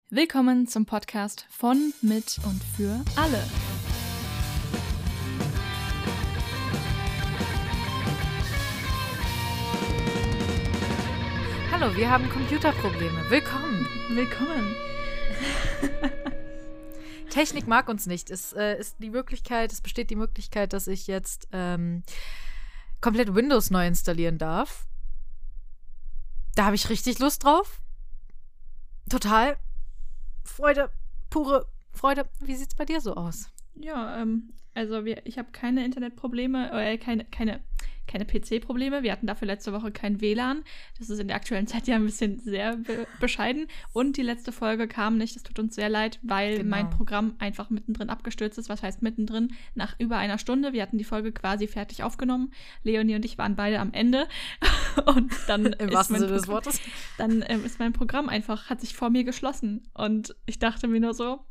Willkommen zum Podcast von, mit und für alle. Hallo, wir haben Computerprobleme. Willkommen. Willkommen. Technik mag uns nicht. Es besteht die Möglichkeit, dass ich jetzt komplett Windows neu installieren darf. Da habe ich richtig Lust drauf. Total. Freude, pure Freude. Wie sieht's bei dir so aus? Ja, ich habe keine Internetprobleme, keine PC-Probleme. Wir hatten dafür letzte Woche kein WLAN. Das ist in der aktuellen Zeit ja ein bisschen sehr bescheiden. Und die letzte Folge kam nicht. Das tut uns sehr leid, weil mein Programm einfach mittendrin abgestürzt ist. Was heißt mittendrin? Nach über einer Stunde. Wir hatten die Folge quasi fertig aufgenommen. Leonie und ich waren beide am Ende. Und dann Im wahrsten Sinne des Wortes. Dann ist mein Programm hat sich vor mir geschlossen. Und ich dachte mir nur so,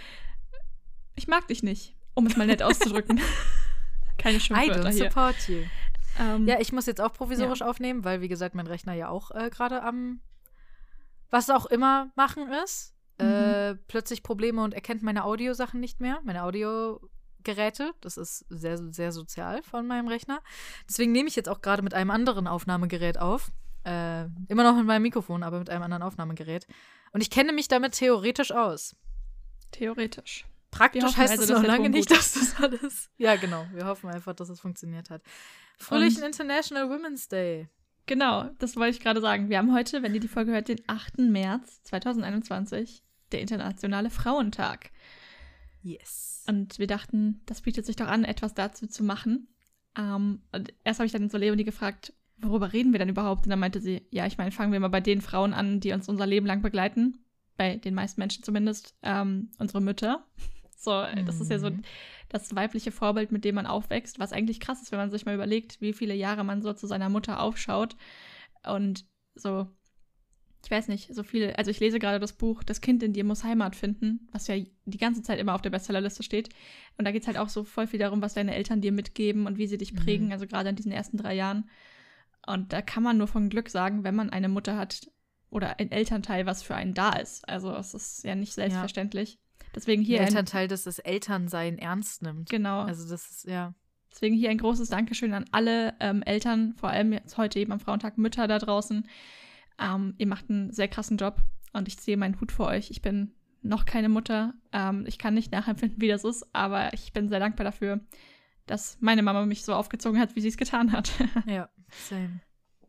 ich mag dich nicht, um es mal nett auszudrücken. Keine Schimpfwörter hier. I don't support you. Ja, ich muss jetzt auch provisorisch aufnehmen, weil, wie gesagt, mein Rechner ja auch gerade am was auch immer machen ist. Plötzlich Probleme und erkennt meine Audiosachen nicht mehr, meine Audiogeräte. Das ist sehr, sehr sozial von meinem Rechner. Deswegen nehme ich jetzt auch gerade mit einem anderen Aufnahmegerät auf. Immer noch mit meinem Mikrofon, aber mit einem anderen Aufnahmegerät. Und ich kenne mich damit theoretisch aus. Theoretisch. Praktisch heißt es noch lange nicht, dass das alles. Ja, genau. Wir hoffen einfach, dass es funktioniert hat. Fröhlichen International Women's Day. Genau, das wollte ich gerade sagen. Wir haben heute, wenn ihr die Folge hört, den 8. März 2021, der Internationale Frauentag. Yes. Und wir dachten, das bietet sich doch an, etwas dazu zu machen. Und erst habe ich dann so Leonie gefragt, worüber reden wir denn überhaupt? Und dann meinte sie, ja, ich meine, fangen wir mal bei den Frauen an, die uns unser Leben lang begleiten. Bei den meisten Menschen zumindest. Unsere Mütter. So, das ist ja so das weibliche Vorbild, mit dem man aufwächst, was eigentlich krass ist, wenn man sich mal überlegt, wie viele Jahre man so zu seiner Mutter aufschaut. Und so, ich weiß nicht, so viele, also ich lese gerade das Buch Das Kind in dir muss Heimat finden, was ja die ganze Zeit immer auf der Bestsellerliste steht. Und da geht es halt auch so voll viel darum, was deine Eltern dir mitgeben und wie sie dich prägen, also gerade in diesen ersten 3 Jahren. Und da kann man nur von Glück sagen, wenn man eine Mutter hat oder ein Elternteil, was für einen da ist. Also es ist ja nicht selbstverständlich. Ja. Deswegen hier ein Elternteil, das das Elternsein ernst nimmt. Genau. Also das ist, ja. Deswegen hier ein großes Dankeschön an alle Eltern, vor allem jetzt heute eben am Frauentag, Mütter da draußen. Ihr macht einen sehr krassen Job und ich ziehe meinen Hut vor euch. Ich bin noch keine Mutter. Ich kann nicht nachempfinden, wie das ist, aber ich bin sehr dankbar dafür, dass meine Mama mich so aufgezogen hat, wie sie es getan hat. Ja, same.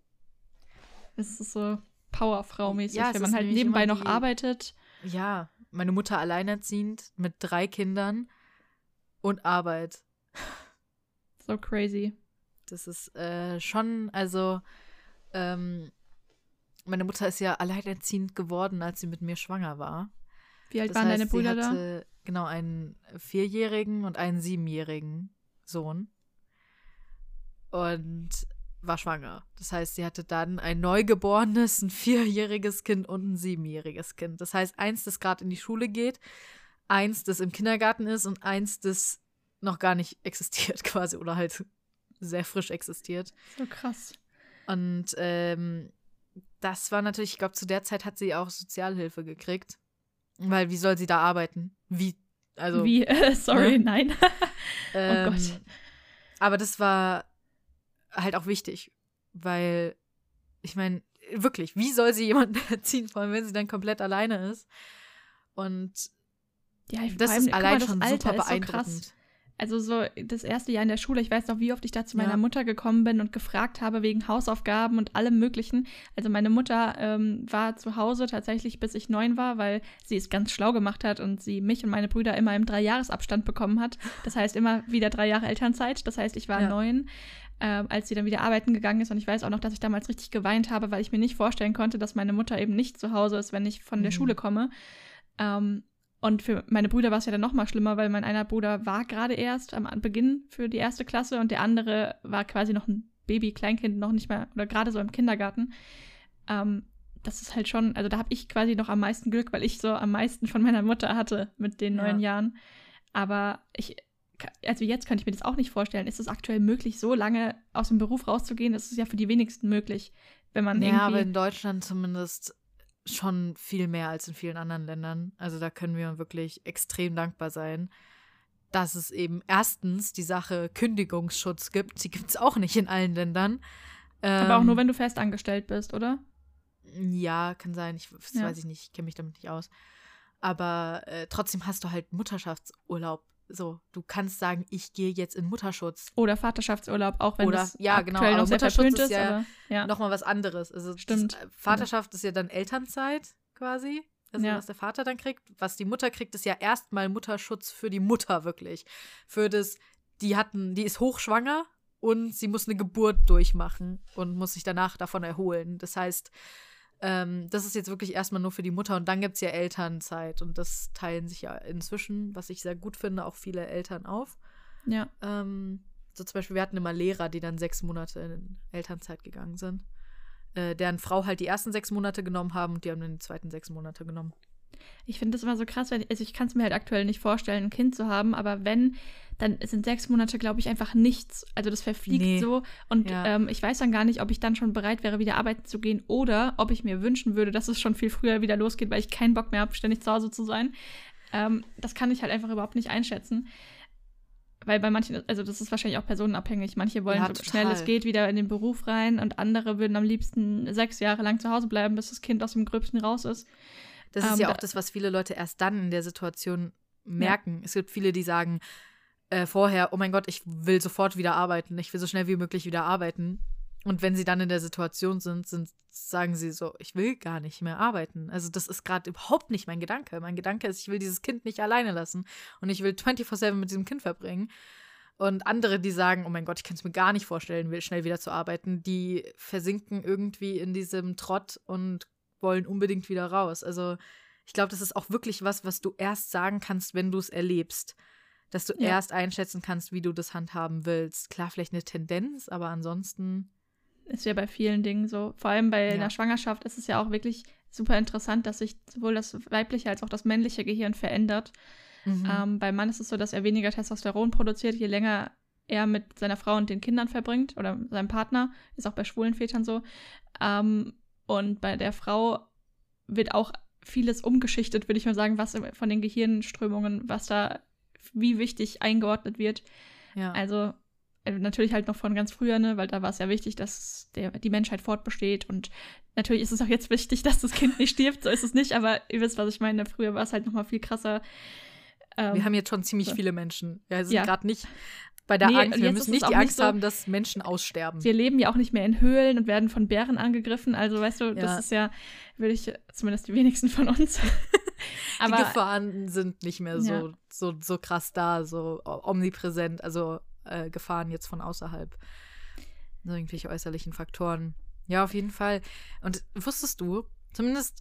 Es ist so Powerfrau-mäßig, ja, wenn man halt nebenbei noch arbeitet. Ja, meine Mutter alleinerziehend mit 3 Kindern und Arbeit. So crazy. Das ist schon, also meine Mutter ist ja alleinerziehend geworden, als sie mit mir schwanger war. Wie alt waren deine Brüder da? Sie hatte, genau, einen 4-jährigen und einen 7-jährigen Sohn. Und war schwanger. Das heißt, sie hatte dann ein neugeborenes, ein 4-jähriges Kind und ein 7-jähriges Kind. Das heißt, eins, das gerade in die Schule geht, eins, das im Kindergarten ist und eins, das noch gar nicht existiert quasi oder halt sehr frisch existiert. So krass. Und das war natürlich, ich glaube, zu der Zeit hat sie auch Sozialhilfe gekriegt. Weil wie soll sie da arbeiten? Sorry, nein. Oh Gott. Aber das war halt auch wichtig, weil ich meine, wirklich, wie soll sie jemanden erziehen, vor allem wenn sie dann komplett alleine ist? Und ja, das ist allein schon super beeindruckend. So also so das erste Jahr in der Schule, ich weiß noch, wie oft ich da zu meiner Mutter gekommen bin und gefragt habe wegen Hausaufgaben und allem Möglichen. Also meine Mutter war zu Hause tatsächlich, bis ich 9 war, weil sie es ganz schlau gemacht hat und sie mich und meine Brüder immer im 3-Jahres-Abstand bekommen hat. Das heißt, immer wieder 3 Jahre Elternzeit. Das heißt, ich war 9, als sie dann wieder arbeiten gegangen ist. Und ich weiß auch noch, dass ich damals richtig geweint habe, weil ich mir nicht vorstellen konnte, dass meine Mutter eben nicht zu Hause ist, wenn ich von der Schule komme. Und für meine Brüder war es ja dann noch mal schlimmer, weil mein einer Bruder war gerade erst am Beginn für die 1. Klasse und der andere war quasi noch ein Baby, Kleinkind, noch nicht mal, oder gerade so im Kindergarten. Das ist halt schon, also da habe ich quasi noch am meisten Glück, weil ich so am meisten von meiner Mutter hatte mit den 9 Jahren. Aber also jetzt kann ich mir das auch nicht vorstellen. Ist es aktuell möglich, so lange aus dem Beruf rauszugehen? Das ist ja für die wenigsten möglich, wenn man irgendwie... Ja, aber in Deutschland zumindest schon viel mehr als in vielen anderen Ländern. Also da können wir wirklich extrem dankbar sein, dass es eben erstens die Sache Kündigungsschutz gibt. Die gibt es auch nicht in allen Ländern. Aber auch nur, wenn du fest angestellt bist, oder? Ja, kann sein. Das weiß ich nicht. Ich kenne mich damit nicht aus. Aber trotzdem hast du halt Mutterschaftsurlaub. So, du kannst sagen, ich gehe jetzt in Mutterschutz. Oder Vaterschaftsurlaub, auch wenn das ja, genau, aktuell noch sehr verpönt ist. Ja, nochmal was anderes. Also stimmt. Vaterschaft ist ja dann Elternzeit quasi. Also was der Vater dann kriegt. Was die Mutter kriegt, ist ja erstmal Mutterschutz für die Mutter wirklich. Die ist hochschwanger und sie muss eine Geburt durchmachen und muss sich danach davon erholen. Das heißt, das ist jetzt wirklich erstmal nur für die Mutter und dann gibt es ja Elternzeit und das teilen sich ja inzwischen, was ich sehr gut finde, auch viele Eltern auf. Ja. So zum Beispiel, wir hatten immer Lehrer, die dann 6 Monate in Elternzeit gegangen sind, deren Frau halt die ersten 6 Monate genommen haben und die haben dann die zweiten 6 Monate genommen. Ich finde das immer so krass, ich kann es mir halt aktuell nicht vorstellen, ein Kind zu haben, aber wenn, dann sind 6 Monate, glaube ich, einfach nichts. Also das verfliegt so. Und ich weiß dann gar nicht, ob ich dann schon bereit wäre, wieder arbeiten zu gehen oder ob ich mir wünschen würde, dass es schon viel früher wieder losgeht, weil ich keinen Bock mehr habe, ständig zu Hause zu sein. Das kann ich halt einfach überhaupt nicht einschätzen. Weil bei manchen, also das ist wahrscheinlich auch personenabhängig. Manche wollen so schnell es geht wieder in den Beruf rein und andere würden am liebsten 6 Jahre lang zu Hause bleiben, bis das Kind aus dem Gröbsten raus ist. Das ist ja auch das, was viele Leute erst dann in der Situation merken. Ja. Es gibt viele, die sagen vorher, oh mein Gott, ich will sofort wieder arbeiten, ich will so schnell wie möglich wieder arbeiten. Und wenn sie dann in der Situation sind, sagen sie so, ich will gar nicht mehr arbeiten. Also das ist gerade überhaupt nicht mein Gedanke. Mein Gedanke ist, ich will dieses Kind nicht alleine lassen und ich will 24/7 mit diesem Kind verbringen. Und andere, die sagen, oh mein Gott, ich kann es mir gar nicht vorstellen, schnell wieder zu arbeiten, die versinken irgendwie in diesem Trott und wollen unbedingt wieder raus. Also ich glaube, das ist auch wirklich was du erst sagen kannst, wenn du es erlebst. Dass du erst einschätzen kannst, wie du das handhaben willst. Klar, vielleicht eine Tendenz, aber ansonsten ist ja bei vielen Dingen so. Vor allem bei einer Schwangerschaft ist es ja auch wirklich super interessant, dass sich sowohl das weibliche als auch das männliche Gehirn verändert. Beim Mann ist es so, dass er weniger Testosteron produziert, je länger er mit seiner Frau und den Kindern verbringt oder seinem Partner. Ist auch bei schwulen Vätern so. Und bei der Frau wird auch vieles umgeschichtet, würde ich mal sagen, was von den Gehirnströmungen, was da wie wichtig eingeordnet wird. Ja. Also natürlich halt noch von ganz früher, ne, weil da war es ja wichtig, dass die Menschheit fortbesteht und natürlich ist es auch jetzt wichtig, dass das Kind nicht stirbt, so ist es nicht, aber ihr wisst, was ich meine, früher war es halt noch mal viel krasser. Wir haben jetzt schon ziemlich viele Menschen. Wir sind gerade nicht bei der Angst, wir müssen nicht die Angst haben, dass Menschen aussterben. Wir leben ja auch nicht mehr in Höhlen und werden von Bären angegriffen, also weißt du, das ist ja, würde ich, zumindest die wenigsten von uns. Aber die Gefahren sind nicht mehr so krass da, so omnipräsent, also Gefahren jetzt von außerhalb. So irgendwelche äußerlichen Faktoren. Ja, auf jeden Fall. Und wusstest du, zumindest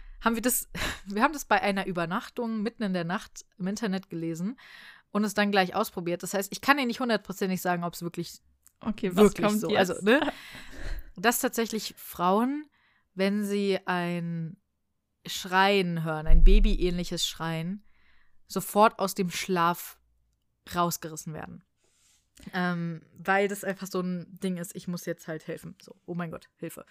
wir haben das bei einer Übernachtung mitten in der Nacht im Internet gelesen und es dann gleich ausprobiert. Das heißt, ich kann dir nicht 100% sagen, ob es wirklich was kommt so. Jetzt? Also, ne? Dass tatsächlich Frauen, wenn sie ein Schreien hören, ein babyähnliches Schreien, sofort aus dem Schlaf rausgerissen werden. Weil das einfach so ein Ding ist, ich muss jetzt halt helfen. So, oh mein Gott, Hilfe.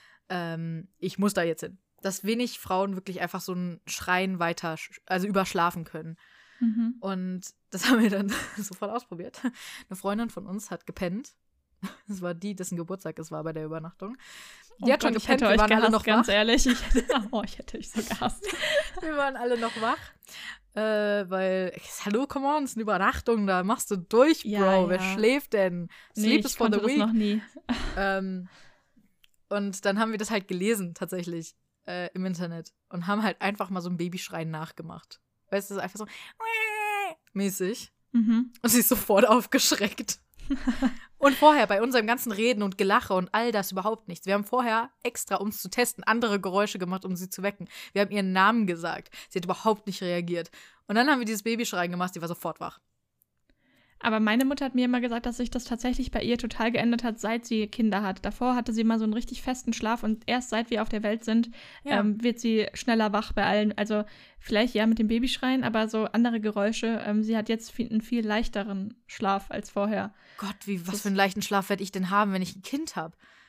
Ich muss da jetzt hin. Dass wenig Frauen wirklich einfach so ein Schreien überschlafen können. Und das haben wir dann sofort ausprobiert. Eine Freundin von uns hat gepennt. Das war dessen Geburtstag es war bei der Übernachtung. Die hat schon gepennt, wir waren alle noch ganz wach. Ehrlich, ich hätte euch so gehasst. Wir waren alle noch wach. Weil, hallo, come on, es ist eine Übernachtung, da machst du durch, Bro. Ja. Wer schläft denn? Sleep is for the weak. Das noch nie. Und dann haben wir das halt gelesen, tatsächlich, im Internet. Und haben halt einfach mal so ein Babyschreien nachgemacht. Weißt du, das ist einfach so mäßig. Und sie ist sofort aufgeschreckt. Und vorher bei unserem ganzen Reden und Gelache und all das überhaupt nichts. Wir haben vorher extra, um es zu testen, andere Geräusche gemacht, um sie zu wecken. Wir haben ihren Namen gesagt. Sie hat überhaupt nicht reagiert. Und dann haben wir dieses Babyschreien gemacht, die war sofort wach. Aber meine Mutter hat mir immer gesagt, dass sich das tatsächlich bei ihr total geändert hat, seit sie Kinder hat. Davor hatte sie mal so einen richtig festen Schlaf und erst seit wir auf der Welt sind, wird sie schneller wach bei allen. Also vielleicht ja mit dem Babyschreien, aber so andere Geräusche. Sie hat jetzt einen viel leichteren Schlaf als vorher. Gott, was für einen leichten Schlaf werde ich denn haben, wenn ich ein Kind habe?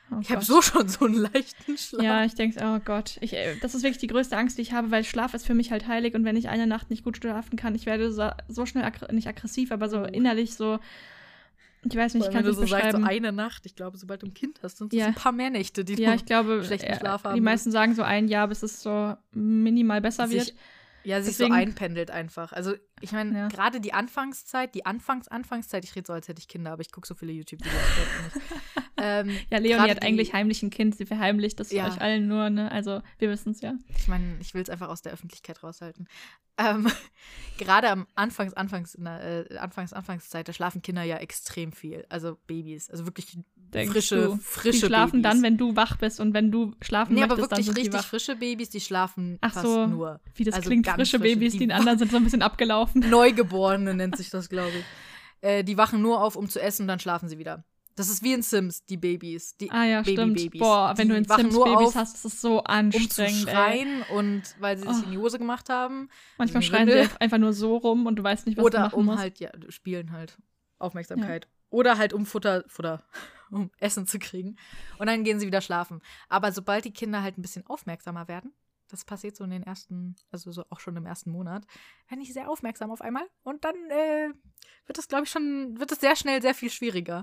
Oh ich habe so schon so einen leichten Schlaf. Ja, ich denke, oh Gott. Das ist wirklich die größte Angst, die ich habe, weil Schlaf ist für mich halt heilig. Und wenn ich eine Nacht nicht gut schlafen kann, ich werde so schnell, nicht aggressiv, aber so innerlich so, ich weiß nicht, ich kann es nicht beschreiben. Wenn du so sagst, so eine Nacht, ich glaube, sobald du ein Kind hast, sind es ein paar mehr Nächte, die ich glaube, schlechten Schlaf haben. Die meisten sagen so ein Jahr, bis es so minimal besser wird. Ja, sich so einpendelt einfach. Also ich meine, gerade die Anfangszeit, ich rede so, als hätte ich Kinder, aber ich gucke so viele YouTube-Videos. Ja, Leonie hat eigentlich heimlich ein Kind, sie verheimlicht das euch allen nur, ne? Also wir wissen es ja. Ich meine, ich will es einfach aus der Öffentlichkeit raushalten. Gerade am Anfangszeit, da schlafen Kinder ja extrem viel. Also Babys, also wirklich frische die schlafen Babys. Dann, wenn du wach bist und wenn du schlafen möchtest, aber wirklich dann sind richtig frische Babys, die schlafen fast nur. Wie das klingt, frische Babys, die anderen sind so ein bisschen abgelaufen. Neugeborene nennt sich das, glaube ich. Die wachen nur auf, um zu essen und dann schlafen sie wieder. Das ist wie in Sims, die Babys. Ja, Babys. Stimmt. Boah, wenn du in Sims Babys hast, ist das so anstrengend. Um zu schreien und weil sie sich in die Hose gemacht haben. Manchmal schreien sie einfach nur so rum und du weißt nicht, was du machen musst. Oder spielen halt. Aufmerksamkeit. Ja. Oder halt um Futter, um Essen zu kriegen. Und dann gehen sie wieder schlafen. Aber sobald die Kinder halt ein bisschen aufmerksamer werden, das passiert so in den ersten, also so auch schon im ersten Monat, werden die sehr aufmerksam auf einmal. Und dann wird es, glaube ich, wird es sehr schnell sehr viel schwieriger.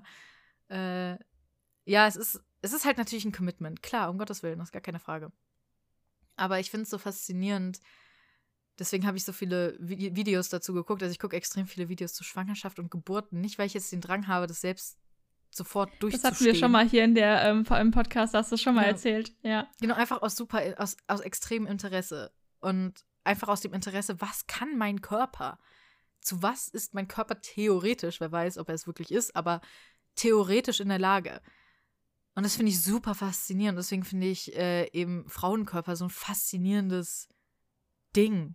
Es ist halt natürlich ein Commitment. Klar, um Gottes Willen, das ist gar keine Frage. Aber ich finde es so faszinierend. Deswegen habe ich so viele Videos dazu geguckt. Also ich gucke extrem viele Videos zu Schwangerschaft und Geburten. Nicht, weil ich jetzt den Drang habe, das selbst sofort durchzustehen. Das hatten wir schon mal hier im Podcast, hast du schon mal erzählt. Ja. Genau, einfach aus extremem Interesse. Und einfach aus dem Interesse, was kann mein Körper? Zu was ist mein Körper theoretisch? Wer weiß, ob er es wirklich ist, aber theoretisch in der Lage. Und das finde ich super faszinierend. Deswegen finde ich eben Frauenkörper so ein faszinierendes Ding.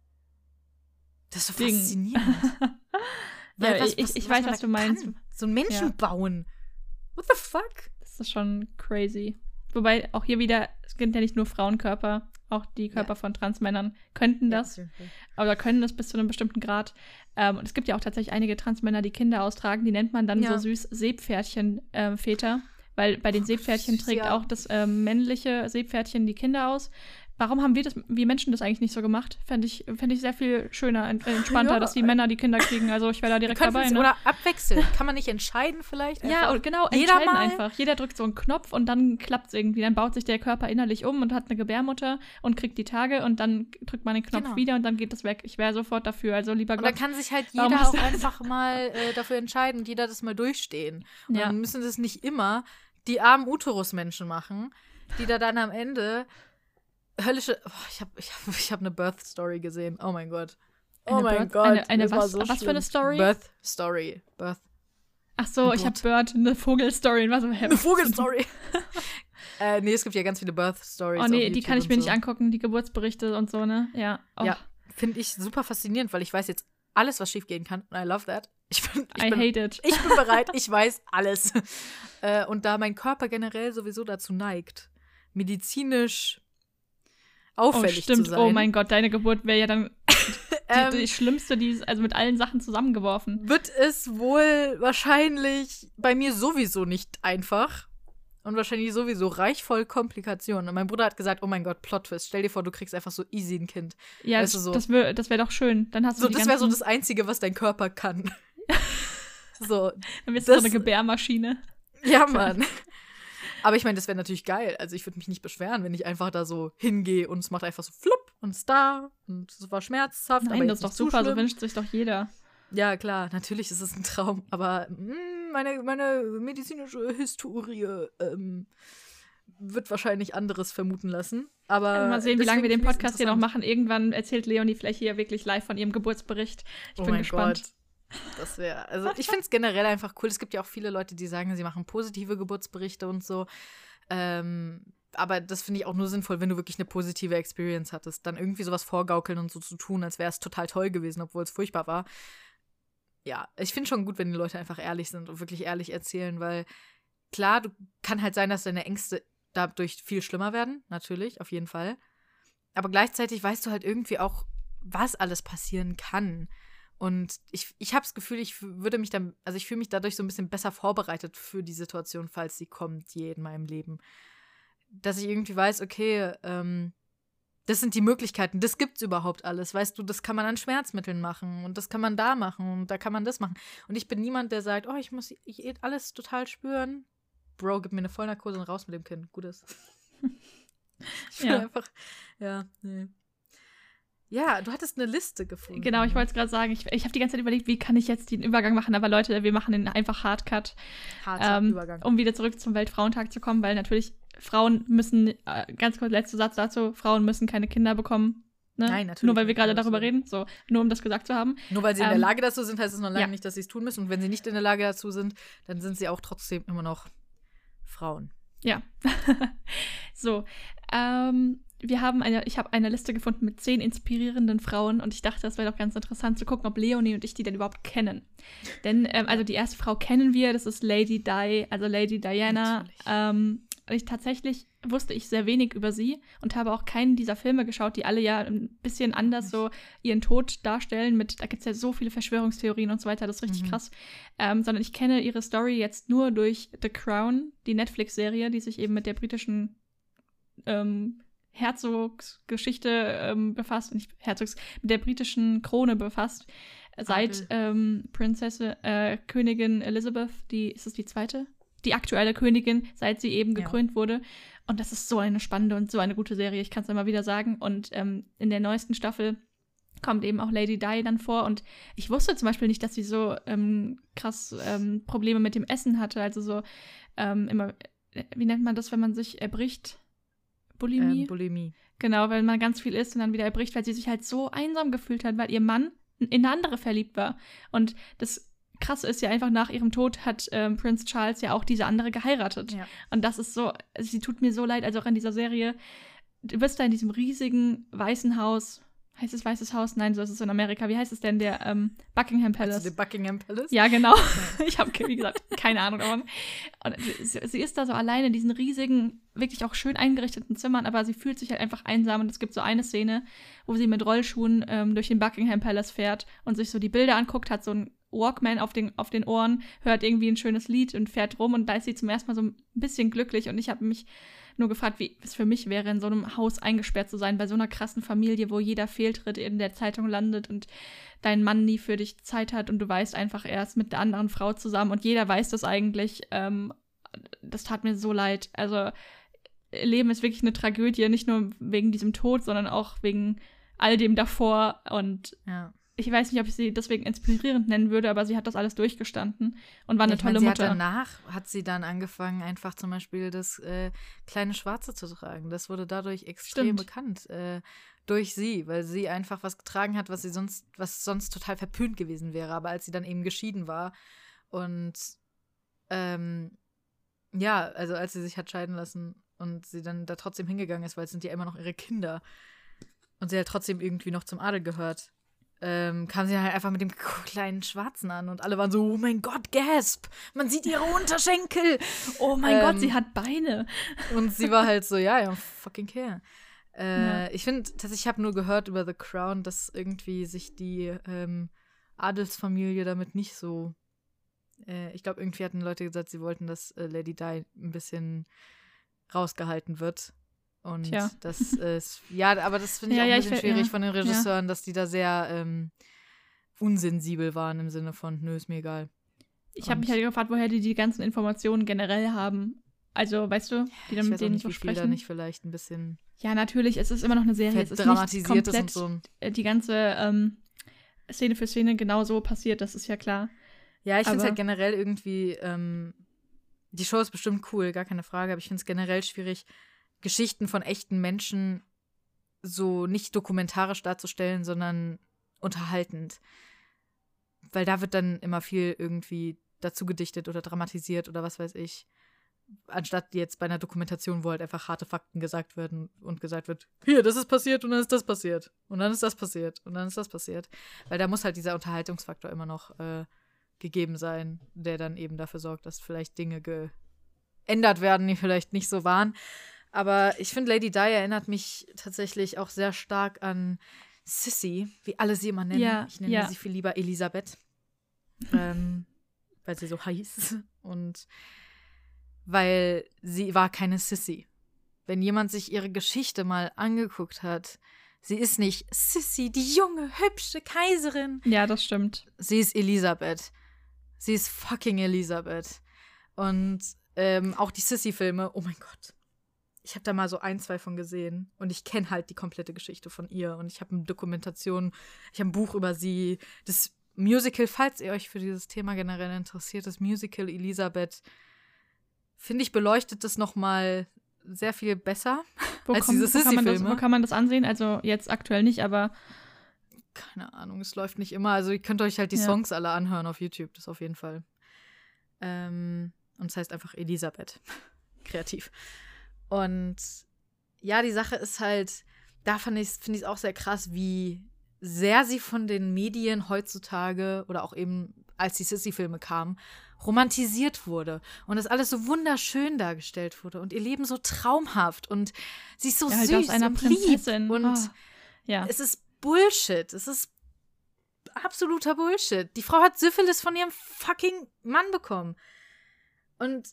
Das ist so faszinierend. Ja, ich weiß, was du meinst. So ein Menschen bauen. What the fuck? Das ist schon crazy. Wobei auch hier wieder, es gibt ja nicht nur Frauenkörper, auch die Körper von Transmännern könnten das. Oder können das bis zu einem bestimmten Grad. Und es gibt ja auch tatsächlich einige Transmänner, die Kinder austragen. Die nennt man dann so süß Seepferdchen-Väter. Weil bei den Seepferdchen trägt auch das männliche Seepferdchen die Kinder aus. Warum haben wir Menschen das eigentlich nicht so gemacht? Fände ich sehr viel schöner, entspannter, dass die Männer die Kinder kriegen. Also ich wäre da direkt dabei. Ne? Oder abwechseln. Kann man nicht entscheiden vielleicht? Ja, genau, entscheiden einfach. Jeder drückt so einen Knopf und dann klappt es irgendwie. Dann baut sich der Körper innerlich um und hat eine Gebärmutter und kriegt die Tage und dann drückt man den Knopf wieder und dann geht das weg. Ich wäre sofort dafür. Also lieber Gott. Und dann kann sich halt jeder auch einfach mal dafür entscheiden und jeder das mal durchstehen. Und dann müssen das nicht immer die armen Uterusmenschen machen, die da dann am Ende höllische. Ich hab eine Birth Story gesehen. Oh mein Gott. Eine was für eine Story? Birth Story. Ach so, ich habe Bird, eine Vogelstory. Eine Vogelstory. Nee, es gibt ja ganz viele Birth Stories. Oh nee, die kann ich mir nicht angucken, die Geburtsberichte und so, ne? Ja. Oh. Ja, finde ich super faszinierend, weil ich weiß jetzt alles, was schief gehen kann. Und I love that. I hate it. Ich bin bereit, ich weiß alles. Und da mein Körper generell sowieso dazu neigt, medizinisch auffällig zu sein. Oh mein Gott, deine Geburt wäre ja dann die schlimmste, also mit allen Sachen zusammengeworfen. Wird es wohl wahrscheinlich bei mir sowieso nicht einfach und wahrscheinlich sowieso reich voll Komplikationen. Und mein Bruder hat gesagt, oh mein Gott, Plot-Twist, stell dir vor, du kriegst einfach so easy ein Kind. Ja, weißt du, so. Das wär doch schön. Dann hast du das wäre so das Einzige, was dein Körper kann. So, dann bist du so eine Gebärmaschine. Ja, Mann. Aber ich meine, das wäre natürlich geil. Also ich würde mich nicht beschweren, wenn ich einfach da so hingehe und es macht einfach so flupp und es da und es war schmerzhaft. Nein, aber das ist doch super, so wünscht sich doch jeder. Ja, klar, natürlich ist es ein Traum, aber meine medizinische Historie wird wahrscheinlich anderes vermuten lassen. Aber mal sehen, wie lange wir den Podcast hier noch machen. Irgendwann erzählt Leonie vielleicht hier wirklich live von ihrem Geburtsbericht. Ich bin gespannt. Gott. Das wäre, also ich finde es generell einfach cool. Es gibt ja auch viele Leute, die sagen, sie machen positive Geburtsberichte und so. Aber das finde ich auch nur sinnvoll, wenn du wirklich eine positive Experience hattest. Dann irgendwie sowas vorgaukeln und so zu tun, als wäre es total toll gewesen, obwohl es furchtbar war. Ja, ich finde schon gut, wenn die Leute einfach ehrlich sind und wirklich ehrlich erzählen, weil klar, kann halt sein, dass deine Ängste dadurch viel schlimmer werden. Natürlich, auf jeden Fall. Aber gleichzeitig weißt du halt irgendwie auch, was alles passieren kann. Und ich habe das Gefühl, ich fühle mich dadurch so ein bisschen besser vorbereitet für die Situation, falls sie kommt, je in meinem Leben. Dass ich irgendwie weiß, okay, das sind die Möglichkeiten, das gibt's überhaupt alles. Weißt du, das kann man an Schmerzmitteln machen und das kann man da machen und da kann man das machen. Und ich bin niemand, der sagt, oh, ich muss alles total spüren. Bro, gib mir eine Vollnarkose und raus mit dem Kind. Gutes. Ich will einfach, nee. Ja, du hattest eine Liste gefunden. Genau, ich wollte es gerade sagen. Ich habe die ganze Zeit überlegt, wie kann ich jetzt den Übergang machen, aber Leute, wir machen den einfach Hardcut. Übergang. Um wieder zurück zum Weltfrauentag zu kommen, weil natürlich Frauen müssen, ganz kurz, letzter Satz dazu, Frauen müssen keine Kinder bekommen. Ne? Nein, natürlich. Nur weil wir gerade darüber reden, so, nur um das gesagt zu haben. Nur weil sie in der Lage dazu sind, heißt es noch lange nicht, dass sie es tun müssen. Und wenn sie nicht in der Lage dazu sind, dann sind sie auch trotzdem immer noch Frauen. Ja. So, ich habe eine Liste gefunden mit 10 inspirierenden Frauen und ich dachte, das wäre doch ganz interessant zu gucken, ob Leonie und ich die denn überhaupt kennen. Denn, also die erste Frau kennen wir, das ist Lady Di, also Lady Diana. Tatsächlich wusste ich sehr wenig über sie und habe auch keinen dieser Filme geschaut, die alle ja ein bisschen anders so ihren Tod darstellen. Da gibt es ja so viele Verschwörungstheorien und so weiter, das ist richtig krass. Sondern ich kenne ihre Story jetzt nur durch The Crown, die Netflix-Serie, die sich eben mit der britischen Herzogsgeschichte befasst, nicht mit der britischen Krone befasst. Seit Königin Elizabeth, ist es die zweite? Die aktuelle Königin, seit sie eben gekrönt wurde. Und das ist so eine spannende und so eine gute Serie, ich kann es immer wieder sagen. Und in der neuesten Staffel kommt eben auch Lady Di dann vor. Und ich wusste zum Beispiel nicht, dass sie so krass Probleme mit dem Essen hatte. Also so immer, wie nennt man das, wenn man sich erbricht? Bulimie? Bulimie. Genau, weil man ganz viel isst und dann wieder erbricht, weil sie sich halt so einsam gefühlt hat, weil ihr Mann in eine andere verliebt war. Und das Krasse ist ja einfach, nach ihrem Tod hat Prinz Charles ja auch diese andere geheiratet. Ja. Und das ist so, sie tut mir so leid, also auch in dieser Serie, du bist da in diesem riesigen weißen Haus. Heißt es Weißes Haus? Nein, so ist es in Amerika. Wie heißt es denn? Der Buckingham Palace. Also der Buckingham Palace? Ja, genau. Ich habe, wie gesagt, keine Ahnung davon. Und sie ist da so alleine in diesen riesigen, wirklich auch schön eingerichteten Zimmern, aber sie fühlt sich halt einfach einsam. Und es gibt so eine Szene, wo sie mit Rollschuhen durch den Buckingham Palace fährt und sich so die Bilder anguckt, hat so ein Walkman auf den Ohren, hört irgendwie ein schönes Lied und fährt rum. Und da ist sie zum ersten Mal so ein bisschen glücklich. Und ich habe mich nur gefragt, wie es für mich wäre, in so einem Haus eingesperrt zu sein, bei so einer krassen Familie, wo jeder Fehltritt in der Zeitung landet und dein Mann nie für dich Zeit hat und du weißt einfach, er ist mit der anderen Frau zusammen und jeder weiß das eigentlich. Das tat mir so leid. Also Leben ist wirklich eine Tragödie, nicht nur wegen diesem Tod, sondern auch wegen all dem davor. Und ich weiß nicht, ob ich sie deswegen inspirierend nennen würde, aber sie hat das alles durchgestanden und war eine tolle Mutter. Danach hat sie dann angefangen, einfach zum Beispiel das kleine Schwarze zu tragen. Das wurde dadurch extrem bekannt durch sie, weil sie einfach was getragen hat, was sonst total verpönt gewesen wäre. Aber als sie dann eben geschieden war und also als sie sich hat scheiden lassen und sie dann da trotzdem hingegangen ist, weil es sind ja immer noch ihre Kinder und sie halt trotzdem irgendwie noch zum Adel gehört, kam sie dann halt einfach mit dem kleinen Schwarzen an und alle waren so, oh mein Gott, gasp! Man sieht ihre Unterschenkel! Oh mein Gott, sie hat Beine! Und sie war halt so, ja, fucking care. Ich finde, ich habe nur gehört über The Crown, dass irgendwie sich die Adelsfamilie damit nicht so ich glaube, irgendwie hatten Leute gesagt, sie wollten, dass Lady Di ein bisschen rausgehalten wird. Und das ist, aber das finde ich auch ein bisschen schwierig von den Regisseuren, dass die da sehr unsensibel waren im Sinne von, nö, ist mir egal. Ich habe mich halt gefragt, woher die ganzen Informationen generell haben. Also, weißt du, die dann mit denen nicht, so wie sprechen. Viel da nicht vielleicht ein bisschen. Ja, natürlich, es ist immer noch eine Serie. Es ist nicht komplett und so. Die ganze Szene für Szene genau so passiert, das ist ja klar. Ja, ich finde es halt generell irgendwie, die Show ist bestimmt cool, gar keine Frage, aber ich finde es generell schwierig, Geschichten von echten Menschen so nicht dokumentarisch darzustellen, sondern unterhaltend. Weil da wird dann immer viel irgendwie dazu gedichtet oder dramatisiert oder was weiß ich. Anstatt jetzt bei einer Dokumentation, wo halt einfach harte Fakten gesagt werden und gesagt wird, hier, das ist passiert und dann ist das passiert. Und dann ist das passiert und dann ist das passiert. Weil da muss halt dieser Unterhaltungsfaktor immer noch gegeben sein, der dann eben dafür sorgt, dass vielleicht Dinge geändert werden, die vielleicht nicht so waren. Aber ich finde, Lady Di erinnert mich tatsächlich auch sehr stark an Sissy, wie alle sie immer nennen. Ja, ich nenne sie viel lieber Elisabeth. Weil sie so heiß. Und weil sie war keine Sissy. Wenn jemand sich ihre Geschichte mal angeguckt hat, sie ist nicht Sissy, die junge, hübsche Kaiserin. Ja, das stimmt. Sie ist Elisabeth. Sie ist fucking Elisabeth. Und auch die Sissy-Filme, oh mein Gott. Ich habe da mal so 1, 2 von gesehen. Und ich kenne halt die komplette Geschichte von ihr. Und ich habe eine Dokumentation, ich habe ein Buch über sie. Das Musical, falls ihr euch für dieses Thema generell interessiert, das Musical Elisabeth, finde ich, beleuchtet das noch mal sehr viel besser als diese Sissy-Filme. Wo kann man das ansehen? Also jetzt aktuell nicht, aber keine Ahnung, es läuft nicht immer. Also ihr könnt euch halt die Songs alle anhören auf YouTube, das auf jeden Fall. Und es heißt einfach Elisabeth. Kreativ. Und ja, die Sache ist halt, da finde ich es auch sehr krass, wie sehr sie von den Medien heutzutage oder auch eben, als die Sissy-Filme kamen, romantisiert wurde. Und das alles so wunderschön dargestellt wurde. Und ihr Leben so traumhaft. Und sie ist so süß aus einer und Prinzessin. lieb. Und es ist Bullshit. Es ist absoluter Bullshit. Die Frau hat Syphilis von ihrem fucking Mann bekommen. Und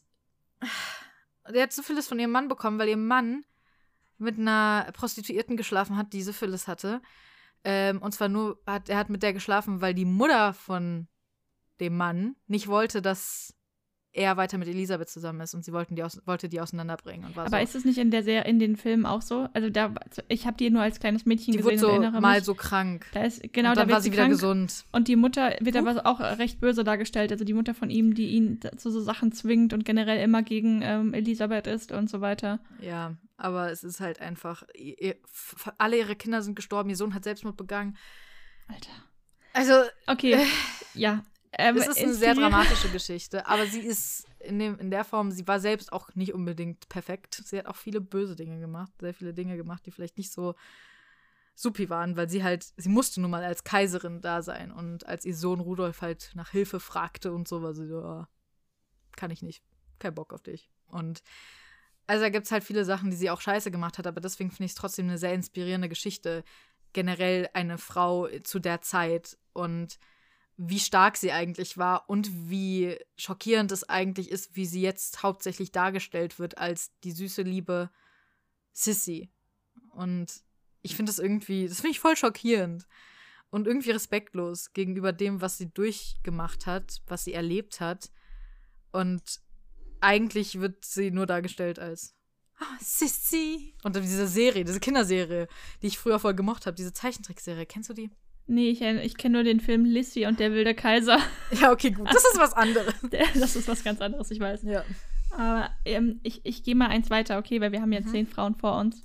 der hat Syphilis von ihrem Mann bekommen, weil ihr Mann mit einer Prostituierten geschlafen hat, die Syphilis hatte. Und zwar er hat mit der geschlafen, weil die Mutter von dem Mann nicht wollte, dass er weiter mit Elisabeth zusammen ist und sie wollte die auseinanderbringen. Und war aber so, ist es nicht in den Filmen auch so? Also ich habe die nur als kleines Mädchen die gesehen wurde und erinnere mal mich. so krank. Da ist, und dann war sie wieder gesund. Und die Mutter wird aber auch recht böse dargestellt. Also die Mutter von ihm, die ihn zu so Sachen zwingt und generell immer gegen Elisabeth ist und so weiter. Ja, aber es ist halt einfach, alle ihre Kinder sind gestorben, ihr Sohn hat Selbstmord begangen. Alter. Also, okay, ja. Es ist eine sehr dramatische Geschichte, aber sie ist in der Form, sie war selbst auch nicht unbedingt perfekt. Sie hat auch viele böse Dinge gemacht, sehr viele Dinge gemacht, die vielleicht nicht so supi waren, weil sie musste nun mal als Kaiserin da sein. Und als ihr Sohn Rudolf halt nach Hilfe fragte und so, war sie so, kann ich nicht, kein Bock auf dich. Und also da gibt es halt viele Sachen, die sie auch scheiße gemacht hat, aber deswegen finde ich es trotzdem eine sehr inspirierende Geschichte. Generell eine Frau zu der Zeit und wie stark sie eigentlich war und wie schockierend es eigentlich ist, wie sie jetzt hauptsächlich dargestellt wird als die süße, liebe Sissy. Und ich finde das finde ich voll schockierend und irgendwie respektlos gegenüber dem, was sie durchgemacht hat, was sie erlebt hat. Und eigentlich wird sie nur dargestellt als Sissy. Und diese Kinderserie, die ich früher voll gemocht habe, diese Zeichentrickserie, kennst du die? Nee, ich kenne nur den Film Lissy und der wilde Kaiser. Ja, okay, gut. Das ist was anderes. Das ist was ganz anderes, ich weiß. Ja. Aber ich gehe mal eins weiter, okay, weil wir haben ja 10 Frauen vor uns.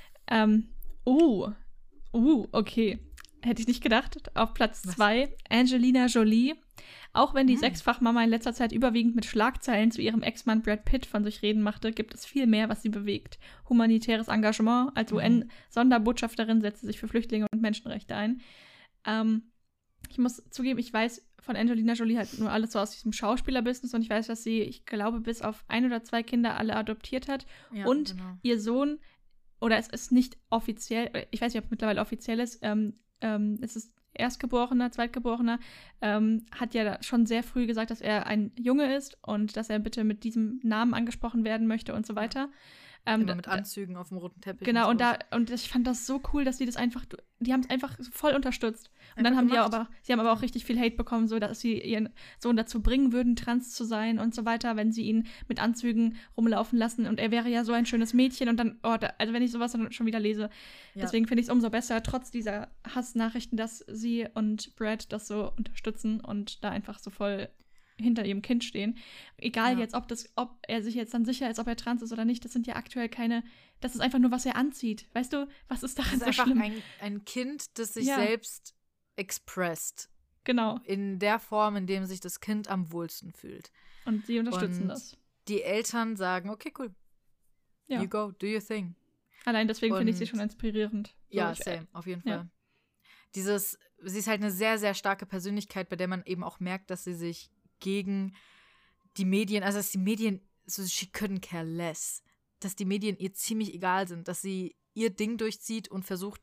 Okay. Hätte ich nicht gedacht. Auf Platz 2, Angelina Jolie. Auch wenn die Sechsfachmama in letzter Zeit überwiegend mit Schlagzeilen zu ihrem Ex-Mann Brad Pitt von sich reden machte, gibt es viel mehr, was sie bewegt. Humanitäres Engagement. Als UN-Sonderbotschafterin setzt sie sich für Flüchtlinge und Menschenrechte ein. Ich muss zugeben, ich weiß von Angelina Jolie halt nur alles so aus diesem Schauspielerbusiness und ich weiß, dass sie, ich glaube, bis auf 1 oder 2 Kinder alle adoptiert hat. Ja, und genau. Ihr Sohn, oder es ist nicht offiziell, ich weiß nicht, ob es mittlerweile offiziell ist, es ist Erstgeborener, Zweitgeborener, hat ja schon sehr früh gesagt, dass er ein Junge ist und dass er bitte mit diesem Namen angesprochen werden möchte und so weiter. Genau, mit Anzügen auf dem roten Teppich. Genau, und ich fand das so cool, dass die haben es einfach voll unterstützt. Und dann haben sie haben aber auch richtig viel Hate bekommen, so dass sie ihren Sohn dazu bringen würden, trans zu sein und so weiter, wenn sie ihn mit Anzügen rumlaufen lassen. Und er wäre ja so ein schönes Mädchen. Und dann, also wenn ich sowas dann schon wieder lese, deswegen finde ich es umso besser, trotz dieser Hassnachrichten, dass sie und Brad das so unterstützen und da einfach so voll hinter ihrem Kind stehen. Egal jetzt, ob er sich jetzt dann sicher ist, ob er trans ist oder nicht, das sind ja aktuell das ist einfach nur, was er anzieht. Weißt du, was ist daran so schlimm? Das ist einfach ein Kind, das sich selbst expresst. Genau. In der Form, in dem sich das Kind am wohlsten fühlt. Und sie unterstützen das. Die Eltern sagen, okay, cool. Ja. You go, do your thing. Allein deswegen finde ich sie schon inspirierend. So, ja, same, auf jeden Fall. Sie ist halt eine sehr, sehr starke Persönlichkeit, bei der man eben auch merkt, dass sie sich gegen die Medien, also dass die Medien, so she couldn't care less, dass die Medien ihr ziemlich egal sind, dass sie ihr Ding durchzieht und versucht,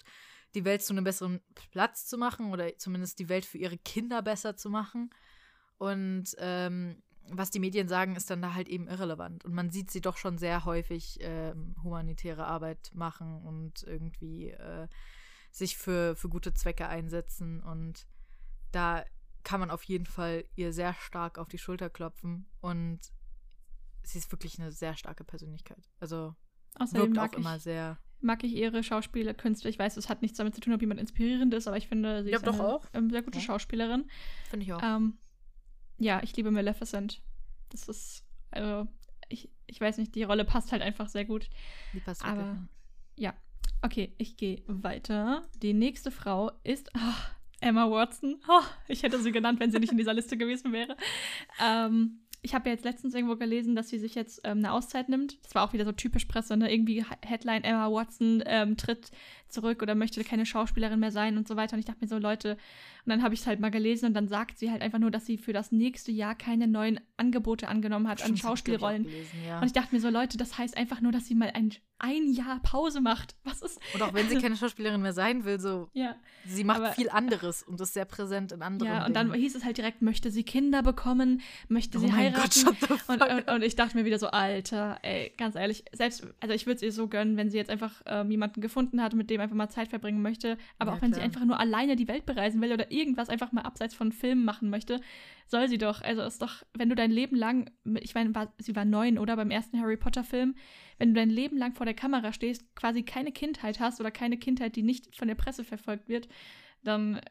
die Welt zu einem besseren Platz zu machen oder zumindest die Welt für ihre Kinder besser zu machen. Und was die Medien sagen, ist dann da halt eben irrelevant. Und man sieht sie doch schon sehr häufig humanitäre Arbeit machen und irgendwie sich für gute Zwecke einsetzen. Und da kann man auf jeden Fall ihr sehr stark auf die Schulter klopfen. Und sie ist wirklich eine sehr starke Persönlichkeit. Also außerdem wirkt auch immer sehr... Mag ich ihre Schauspieler, Künstler. Ich weiß, es hat nichts damit zu tun, ob jemand inspirierend ist, aber ich finde, sie ist eine sehr gute Schauspielerin. Finde ich auch. Ja, ich liebe Maleficent. Das ist, also, ich weiß nicht, die Rolle passt halt einfach sehr gut. Die passt aber, wirklich. Ja. Okay, ich gehe weiter. Die nächste Frau ist Emma Watson. Ich hätte sie genannt, wenn sie nicht in dieser Liste gewesen wäre. Ich habe ja jetzt letztens irgendwo gelesen, dass sie sich jetzt eine Auszeit nimmt. Das war auch wieder so typisch Presse, ne? Irgendwie Headline, Emma Watson tritt zurück oder möchte keine Schauspielerin mehr sein und so weiter. Und ich dachte mir so, Leute, und dann habe ich es halt mal gelesen und dann sagt sie halt einfach nur, dass sie für das nächste Jahr keine neuen Angebote angenommen hat an Schauspielrollen. Ja. Und ich dachte mir so, Leute, das heißt einfach nur, dass sie mal ein Jahr Pause macht. Was ist... Und auch wenn sie keine Schauspielerin mehr sein will, so, ja, sie macht viel anderes und ist sehr präsent in anderen Ja, und dann hieß es halt direkt, möchte sie Kinder bekommen, möchte sie heiraten. Gott, und ich dachte mir wieder so, Alter, ey, ganz ehrlich, also ich würde es ihr so gönnen, wenn sie jetzt einfach jemanden gefunden hat, mit dem einfach mal Zeit verbringen möchte, aber auch wenn sie einfach nur alleine die Welt bereisen will oder irgendwas einfach mal abseits von Filmen machen möchte, soll sie doch. Also ist doch, wenn du dein Leben lang, ich meine, sie war 9, oder, beim ersten Harry Potter Film, wenn du dein Leben lang vor der Kamera stehst, quasi keine Kindheit hast oder keine Kindheit, die nicht von der Presse verfolgt wird, dann,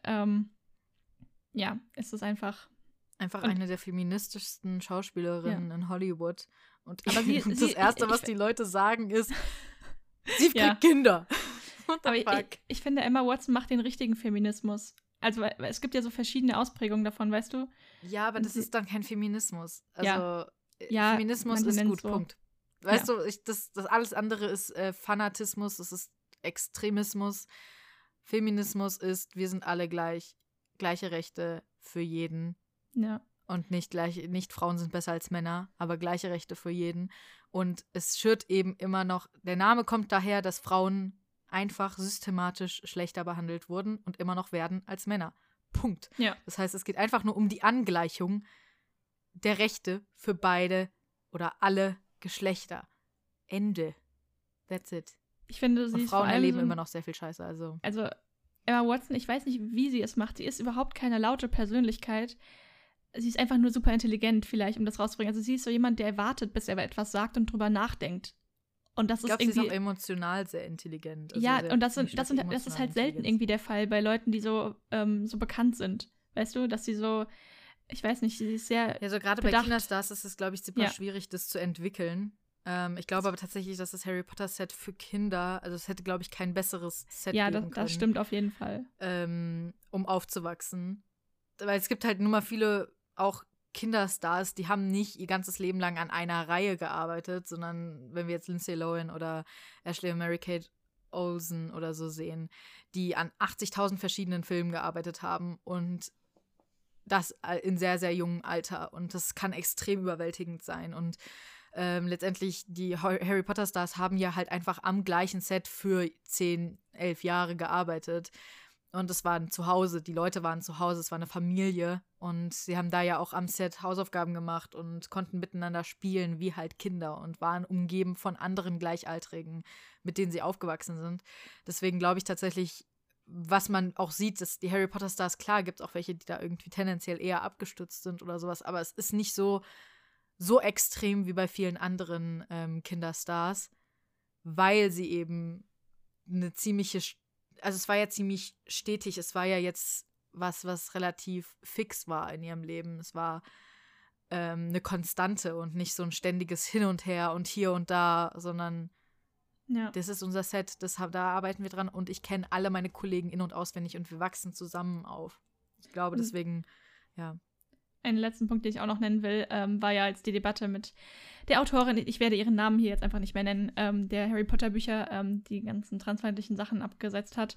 ja, ist es einfach eine der feministischsten Schauspielerinnen in Hollywood. Und aber das Erste, was die Leute sagen, ist, sie kriegt Kinder. Aber ich finde, Emma Watson macht den richtigen Feminismus. Also es gibt ja so verschiedene Ausprägungen davon, weißt du? Ja, aber das ist dann kein Feminismus. Also ja, Feminismus ist gut, so. Punkt. Weißt du, das alles andere ist Fanatismus, das ist Extremismus. Feminismus ist, wir sind alle gleich, gleiche Rechte für jeden. Ja. Und nicht Frauen sind besser als Männer, aber gleiche Rechte für jeden. Und es schürt eben immer noch, der Name kommt daher, dass Frauen einfach systematisch schlechter behandelt wurden und immer noch werden als Männer. Punkt. Ja. Das heißt, es geht einfach nur um die Angleichung der Rechte für beide oder alle Geschlechter. Ende. That's it. Ich finde, sie und ist Frauen vor allem erleben immer noch sehr viel Scheiße. Also Emma Watson, ich weiß nicht, wie sie es macht. Sie ist überhaupt keine laute Persönlichkeit. Sie ist einfach nur super intelligent vielleicht, um das rauszubringen. Also sie ist so jemand, der wartet, bis er etwas sagt und drüber nachdenkt. Und das ist irgendwie, sie ist auch emotional sehr intelligent. Also ja, und das ist halt selten irgendwie der Fall bei Leuten, die so bekannt sind. Weißt du, dass sie so, ich weiß nicht, sie ist sehr ja, so gerade bei Kinderstars ist es, glaube ich, super schwierig, das zu entwickeln. Ich glaube aber tatsächlich, dass das Harry Potter Set für Kinder, also es hätte, glaube ich, kein besseres Set geben können. Ja, das stimmt auf jeden Fall. Um aufzuwachsen. Weil es gibt halt nun mal viele auch Kinderstars, die haben nicht ihr ganzes Leben lang an einer Reihe gearbeitet, sondern wenn wir jetzt Lindsay Lohan oder Ashley und Mary-Kate Olsen oder so sehen, die an 80.000 verschiedenen Filmen gearbeitet haben und das in sehr, sehr jungem Alter. Und das kann extrem überwältigend sein. Und letztendlich die Harry Potter Stars haben ja halt einfach am gleichen Set für 10, 11 Jahre gearbeitet. Und es war ein Zuhause, die Leute waren zu Hause, es war eine Familie. Und sie haben da ja auch am Set Hausaufgaben gemacht und konnten miteinander spielen wie halt Kinder und waren umgeben von anderen Gleichaltrigen, mit denen sie aufgewachsen sind. Deswegen glaube ich tatsächlich, was man auch sieht, dass die Harry Potter Stars, klar, gibt es auch welche, die da irgendwie tendenziell eher abgestützt sind oder sowas, aber es ist nicht so extrem wie bei vielen anderen Kinderstars, weil sie eben eine ziemliche, also es war ja ziemlich stetig, es war ja jetzt was relativ fix war in ihrem Leben. Es war eine Konstante und nicht so ein ständiges Hin und Her und hier und da, sondern das ist unser Set, da arbeiten wir dran und ich kenne alle meine Kollegen in- und auswendig und wir wachsen zusammen auf. Ich glaube deswegen, ja. Einen letzten Punkt, den ich auch noch nennen will, war ja jetzt die Debatte mit der Autorin, ich werde ihren Namen hier jetzt einfach nicht mehr nennen, der Harry Potter Bücher, die ganzen transfeindlichen Sachen abgesetzt hat.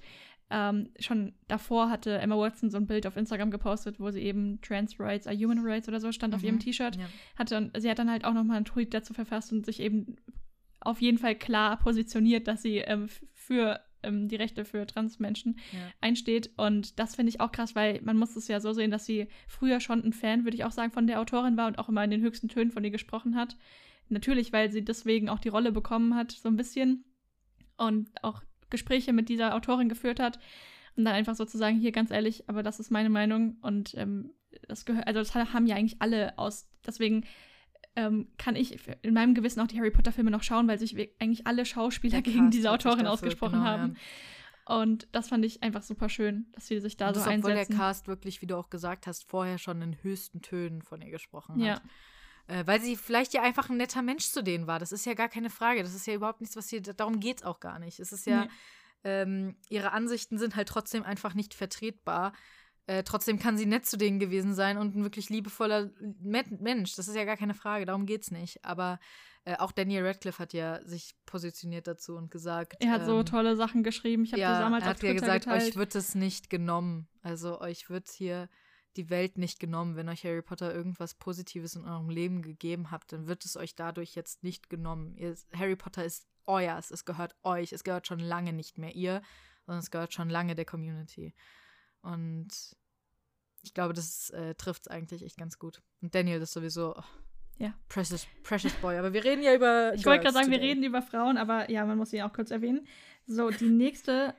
Schon davor hatte Emma Watson so ein Bild auf Instagram gepostet, wo sie eben Trans Rights are Human Rights oder so stand auf ihrem T-Shirt. Ja. Sie hat dann halt auch nochmal einen Tweet dazu verfasst und sich eben auf jeden Fall klar positioniert, dass sie für die Rechte für Transmenschen einsteht. Und das finde ich auch krass, weil man muss es ja so sehen, dass sie früher schon ein Fan, würde ich auch sagen, von der Autorin war und auch immer in den höchsten Tönen von ihr gesprochen hat. Natürlich, weil sie deswegen auch die Rolle bekommen hat, so ein bisschen. Und auch Gespräche mit dieser Autorin geführt hat. Und dann einfach sozusagen, hier ganz ehrlich, aber das ist meine Meinung. Und das haben ja eigentlich alle deswegen kann ich in meinem Gewissen auch die Harry Potter-Filme noch schauen, weil sich eigentlich alle Schauspieler gegen diese Autorin ausgesprochen haben. Ja. Und das fand ich einfach super schön, dass sie sich da so einsetzen. Obwohl der Cast wirklich, wie du auch gesagt hast, vorher schon in höchsten Tönen von ihr gesprochen hat. Weil sie vielleicht ja einfach ein netter Mensch zu denen war. Das ist ja gar keine Frage. Das ist ja überhaupt nichts, darum geht es auch gar nicht. Es ist ja, ihre Ansichten sind halt trotzdem einfach nicht vertretbar. Trotzdem kann sie nett zu denen gewesen sein und ein wirklich liebevoller Mensch. Das ist ja gar keine Frage, darum geht's nicht. Aber auch Daniel Radcliffe hat ja sich positioniert dazu und gesagt, er hat so tolle Sachen geschrieben. Ich habe die damals auf Twitter gesagt, geteilt. Euch wird es nicht genommen. Also euch wird hier die Welt nicht genommen. Wenn euch Harry Potter irgendwas Positives in eurem Leben gegeben hat, dann wird es euch dadurch jetzt nicht genommen. Harry Potter ist euers, es gehört euch. Es gehört schon lange nicht mehr ihr, sondern es gehört schon lange der Community. Und ich glaube, das trifft es eigentlich echt ganz gut. Und Daniel ist sowieso precious boy. Aber wir reden ja über Ich wollte gerade sagen, wir reden über Frauen, aber ja, man muss sie auch kurz erwähnen. So, die nächste,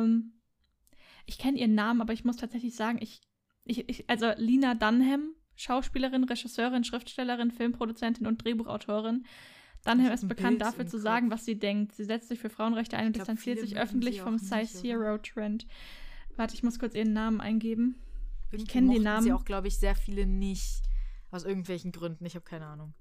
ich kenne ihren Namen, aber ich muss tatsächlich sagen, also Lena Dunham, Schauspielerin, Regisseurin, Schriftstellerin, Filmproduzentin und Drehbuchautorin. Dunham ist bekannt dafür zu sagen, was sie denkt. Sie setzt sich für Frauenrechte ein und distanziert sich öffentlich vom Size-Zero-Trend. Warte, ich muss kurz ihren Namen eingeben. Ich kenne den Namen. Sie auch, glaube ich, sehr viele nicht. Aus irgendwelchen Gründen. Ich habe keine Ahnung.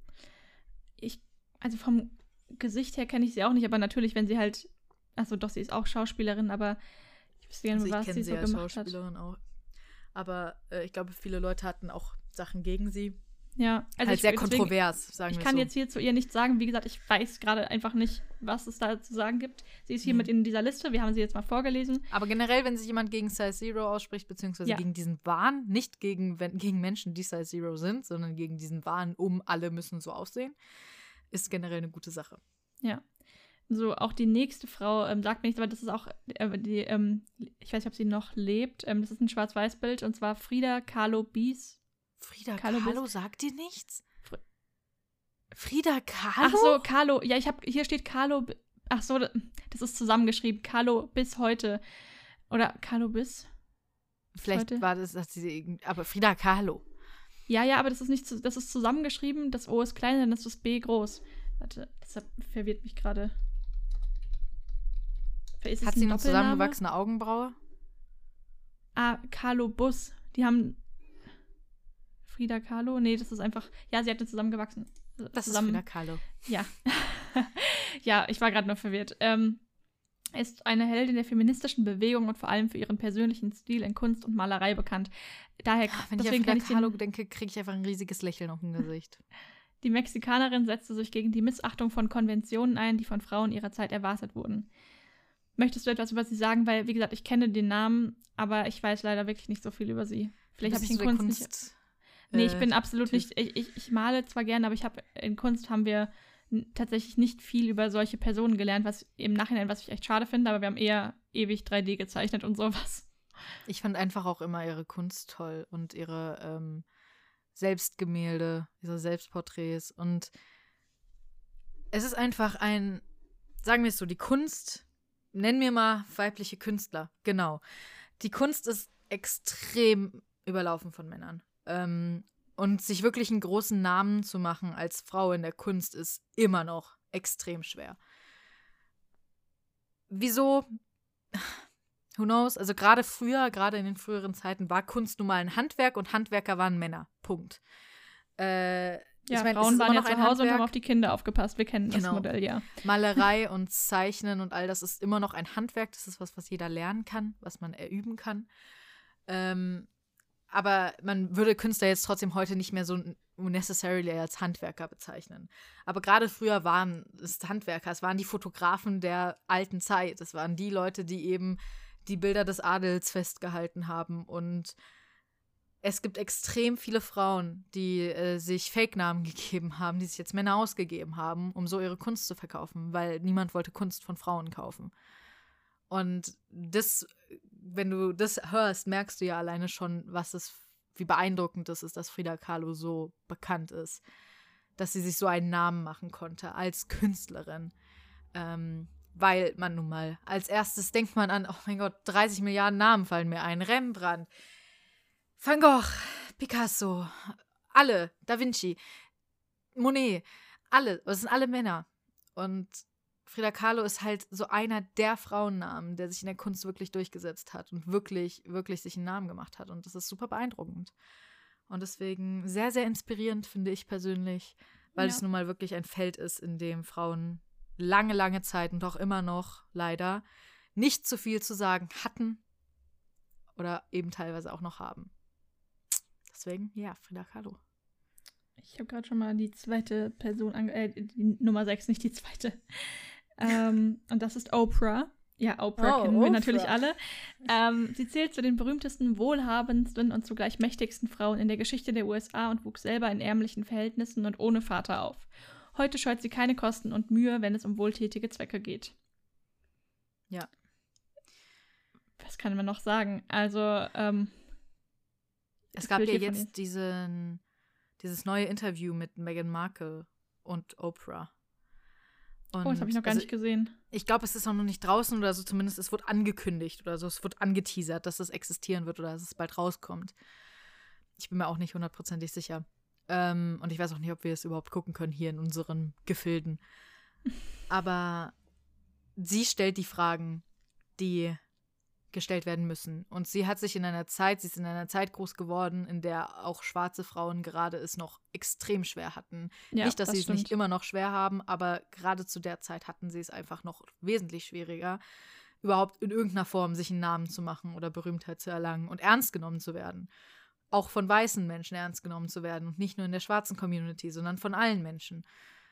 Also vom Gesicht her kenne ich sie auch nicht, aber natürlich, wenn sie halt, also doch, sie ist auch Schauspielerin, aber ich wüsste gerne, was sie so gemacht hat. Schauspielerin auch. Aber ich glaube, viele Leute hatten auch Sachen gegen sie. Ja, also halt sehr kontrovers, sagen wir so. Ich kann jetzt hier zu ihr nichts sagen. Wie gesagt, ich weiß gerade einfach nicht, was es da zu sagen gibt. Sie ist hier mit in dieser Liste. Wir haben sie jetzt mal vorgelesen. Aber generell, wenn sich jemand gegen Size Zero ausspricht, beziehungsweise gegen diesen Wahn, nicht gegen Menschen, die Size Zero sind, sondern gegen diesen Wahn, alle müssen so aussehen, ist generell eine gute Sache. Ja. So, auch die nächste Frau sagt mir nichts, aber das ist auch ich weiß nicht, ob sie noch lebt. Das ist ein Schwarz-Weiß-Bild und zwar Frida Kahlo Bies. Frida Kahlo sagt dir nichts? Frida Kahlo? Ach so, Kahlo. Ja, hier steht Kahlo. Ach so, das ist zusammengeschrieben. Kahlo bis heute. Oder Kahlo bis? Vielleicht heute? War das, aber Frida Kahlo. Ja, aber das ist zusammengeschrieben. Das O ist klein, dann ist das B groß. Warte, das verwirrt mich gerade. Hat sie eine zusammengewachsene Augenbraue? Kahlo Bus. Die haben Frida Kahlo? Nee, das ist einfach, ja, sie hat eine zusammengewachsen. Das ist Frida Kahlo. Ja. Ja, ich war gerade nur verwirrt. Ist eine Heldin der feministischen Bewegung und vor allem für ihren persönlichen Stil in Kunst und Malerei bekannt. Daher, wenn ich an Frida Kahlo denke, kriege ich einfach ein riesiges Lächeln auf dem Gesicht. Die Mexikanerin setzte sich gegen die Missachtung von Konventionen ein, die von Frauen ihrer Zeit erwartet wurden. Möchtest du etwas über sie sagen? Weil, wie gesagt, ich kenne den Namen, aber ich weiß leider wirklich nicht so viel über sie. Vielleicht habe ich in Kunst nicht... Nee, ich bin absolut nicht... Ich male zwar gerne, aber in Kunst haben wir tatsächlich nicht viel über solche Personen gelernt, was im Nachhinein, was ich echt schade finde, aber wir haben eher ewig 3D gezeichnet und sowas. Ich fand einfach auch immer ihre Kunst toll und ihre Selbstgemälde, ihre Selbstporträts und es ist einfach sagen wir es so, die Kunst, nennen wir mal weibliche Künstler, genau. Die Kunst ist extrem überlaufen von Männern. Und sich wirklich einen großen Namen zu machen als Frau in der Kunst ist immer noch extrem schwer. Wieso? Who knows? Also gerade in den früheren Zeiten war Kunst nun mal ein Handwerk und Handwerker waren Männer. Punkt. Frauen waren ja zu Hause und haben auf die Kinder aufgepasst. Wir kennen das Modell, ja. Malerei und Zeichnen und all das ist immer noch ein Handwerk. Das ist was jeder lernen kann, was man erüben kann. Aber man würde Künstler jetzt trotzdem heute nicht mehr so necessarily als Handwerker bezeichnen. Aber gerade früher waren es Handwerker, es waren die Fotografen der alten Zeit. Es waren die Leute, die eben die Bilder des Adels festgehalten haben. Und es gibt extrem viele Frauen, die sich Fake-Namen gegeben haben, die sich jetzt Männer ausgegeben haben, um so ihre Kunst zu verkaufen, weil niemand wollte Kunst von Frauen kaufen. Und das, wenn du das hörst, merkst du ja alleine schon, wie beeindruckend es ist, dass Frida Kahlo so bekannt ist. Dass sie sich so einen Namen machen konnte als Künstlerin. Weil man nun mal, als erstes denkt man an, oh mein Gott, 30 Milliarden Namen fallen mir ein. Rembrandt, Van Gogh, Picasso, alle, Da Vinci, Monet, alle, das sind alle Männer. Und Frida Kahlo ist halt so einer der Frauennamen, der sich in der Kunst wirklich durchgesetzt hat und wirklich, wirklich sich einen Namen gemacht hat. Und das ist super beeindruckend. Und deswegen sehr, sehr inspirierend, finde ich persönlich, weil es nun mal wirklich ein Feld ist, in dem Frauen lange, lange Zeit und auch immer noch leider nicht so viel zu sagen hatten oder eben teilweise auch noch haben. Deswegen, ja, Frida Kahlo. Ich habe gerade schon mal die zweite Person, die Nummer 6, nicht die zweite. Und das ist Oprah. Ja, Oprah kennen wir natürlich alle. Sie zählt zu den berühmtesten, wohlhabendsten und zugleich mächtigsten Frauen in der Geschichte der USA und wuchs selber in ärmlichen Verhältnissen und ohne Vater auf. Heute scheut sie keine Kosten und Mühe, wenn es um wohltätige Zwecke geht. Ja. Was kann man noch sagen? Also, es gab ja jetzt dieses neue Interview mit Meghan Markle und Oprah. Und das habe ich noch gar nicht gesehen. Ich glaube, es ist auch noch nicht draußen oder so, zumindest es wurde angekündigt oder so, es wurde angeteasert, dass das existieren wird oder dass es bald rauskommt. Ich bin mir auch nicht 100% sicher. Und ich weiß auch nicht, ob wir es überhaupt gucken können hier in unseren Gefilden. Aber sie stellt die Fragen, die gestellt werden müssen. Und sie ist in einer Zeit groß geworden, in der auch schwarze Frauen gerade es noch extrem schwer hatten. Ja, nicht, dass sie es stimmt. nicht immer noch schwer haben, aber gerade zu der Zeit hatten sie es einfach noch wesentlich schwieriger, überhaupt in irgendeiner Form sich einen Namen zu machen oder Berühmtheit zu erlangen und ernst genommen zu werden. Auch von weißen Menschen ernst genommen zu werden und nicht nur in der schwarzen Community, sondern von allen Menschen.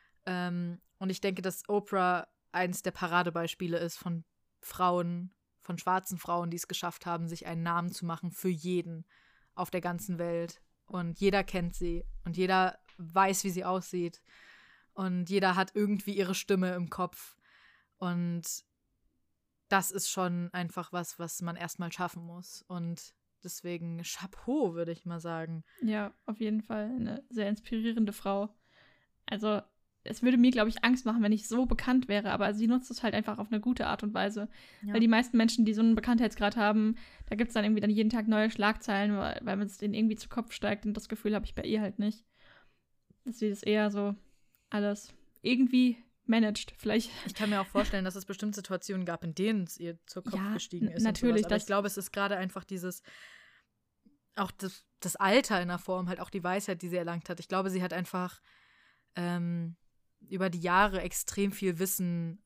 Und ich denke, dass Oprah eines der Paradebeispiele ist von Frauen, von schwarzen Frauen, die es geschafft haben, sich einen Namen zu machen für jeden auf der ganzen Welt. Und jeder kennt sie und jeder weiß, wie sie aussieht. Und jeder hat irgendwie ihre Stimme im Kopf. Und das ist schon einfach was man erstmal schaffen muss. Und deswegen Chapeau, würde ich mal sagen. Ja, auf jeden Fall eine sehr inspirierende Frau. Also, es würde mir, glaube ich, Angst machen, wenn ich so bekannt wäre, aber sie nutzt es halt einfach auf eine gute Art und Weise. Ja. Weil die meisten Menschen, die so einen Bekanntheitsgrad haben, da gibt es dann irgendwie jeden Tag neue Schlagzeilen, weil man es denen irgendwie zu Kopf steigt und das Gefühl habe ich bei ihr halt nicht. Dass sie das eher so alles irgendwie managt. Vielleicht. Ich kann mir auch vorstellen, dass es bestimmt Situationen gab, in denen es ihr zur Kopf gestiegen ist. Natürlich. Aber ich glaube, es ist gerade einfach auch das Alter in der Form, halt auch die Weisheit, die sie erlangt hat. Ich glaube, sie hat einfach über die Jahre extrem viel Wissen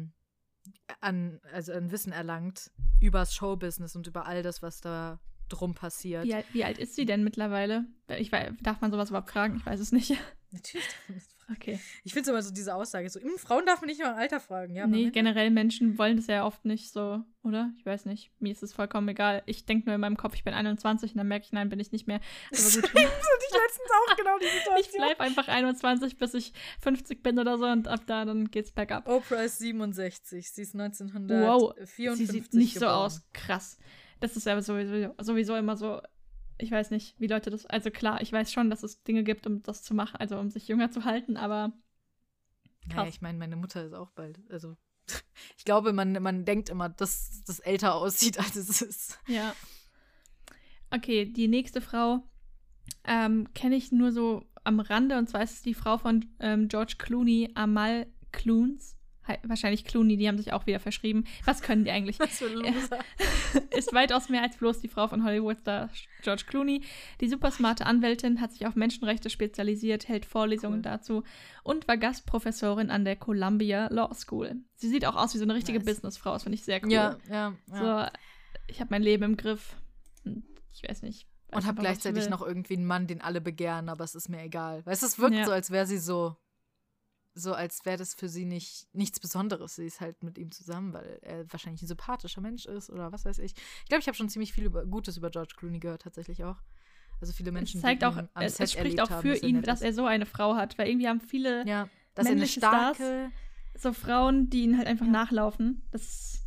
an Wissen erlangt übers Showbusiness und über all das, was da drum passiert. Wie alt ist sie denn mittlerweile? Darf man sowas überhaupt fragen? Ich weiß es nicht. Natürlich darf man das fragen. Okay. Ich finde es immer so diese Aussage, so, Frauen darf man nicht mal ein Alter fragen. Ja, nee, generell Menschen wollen das ja oft nicht so, oder? Ich weiß nicht. Mir ist es vollkommen egal. Ich denke nur in meinem Kopf, ich bin 21 und dann merke ich, nein, bin ich nicht mehr. Aber gut. Ich letztens auch genau die Situation. Ich bleibe einfach 21, bis ich 50 bin oder so und ab da, dann geht's bergab. Oprah ist 67. Sie ist 1954 wow, sie sieht nicht geboren. So aus. Krass. Das ist ja sowieso immer so, ich weiß nicht, wie Leute das, also klar, ich weiß schon, dass es Dinge gibt, um das zu machen, also um sich jünger zu halten, aber krass. Ja, ich meine, meine Mutter ist auch bald, also ich glaube, man denkt immer, dass das älter aussieht, als es ist. Ja. Okay, die nächste Frau kenne ich nur so am Rande, und zwar ist es die Frau von George Clooney, Amal Clooney. Wahrscheinlich Clooney, die haben sich auch wieder verschrieben. Was können die eigentlich? Was für ein Loser. Ist weitaus mehr als bloß die Frau von Hollywood-Star George Clooney. Die supersmarte Anwältin hat sich auf Menschenrechte spezialisiert, hält Vorlesungen dazu und war Gastprofessorin an der Columbia Law School. Sie sieht auch aus wie so eine richtige Businessfrau, das finde ich sehr cool. Ja. So, ich habe mein Leben im Griff. Ich weiß nicht. Und habe gleichzeitig noch irgendwie einen Mann, den alle begehren, aber es ist mir egal. Weißt du, es wirkt so, als wäre sie so als wäre das für sie nichts Besonderes. Sie ist halt mit ihm zusammen, weil er wahrscheinlich ein sympathischer Mensch ist oder was weiß ich. Ich glaube, ich habe schon ziemlich viel Gutes über George Clooney gehört, tatsächlich auch. Also viele Menschen, die ihn am Set es spricht auch für ihn, dass er so eine Frau hat, weil irgendwie haben viele dass er eine starke Stars so Frauen, die ihn halt einfach nachlaufen.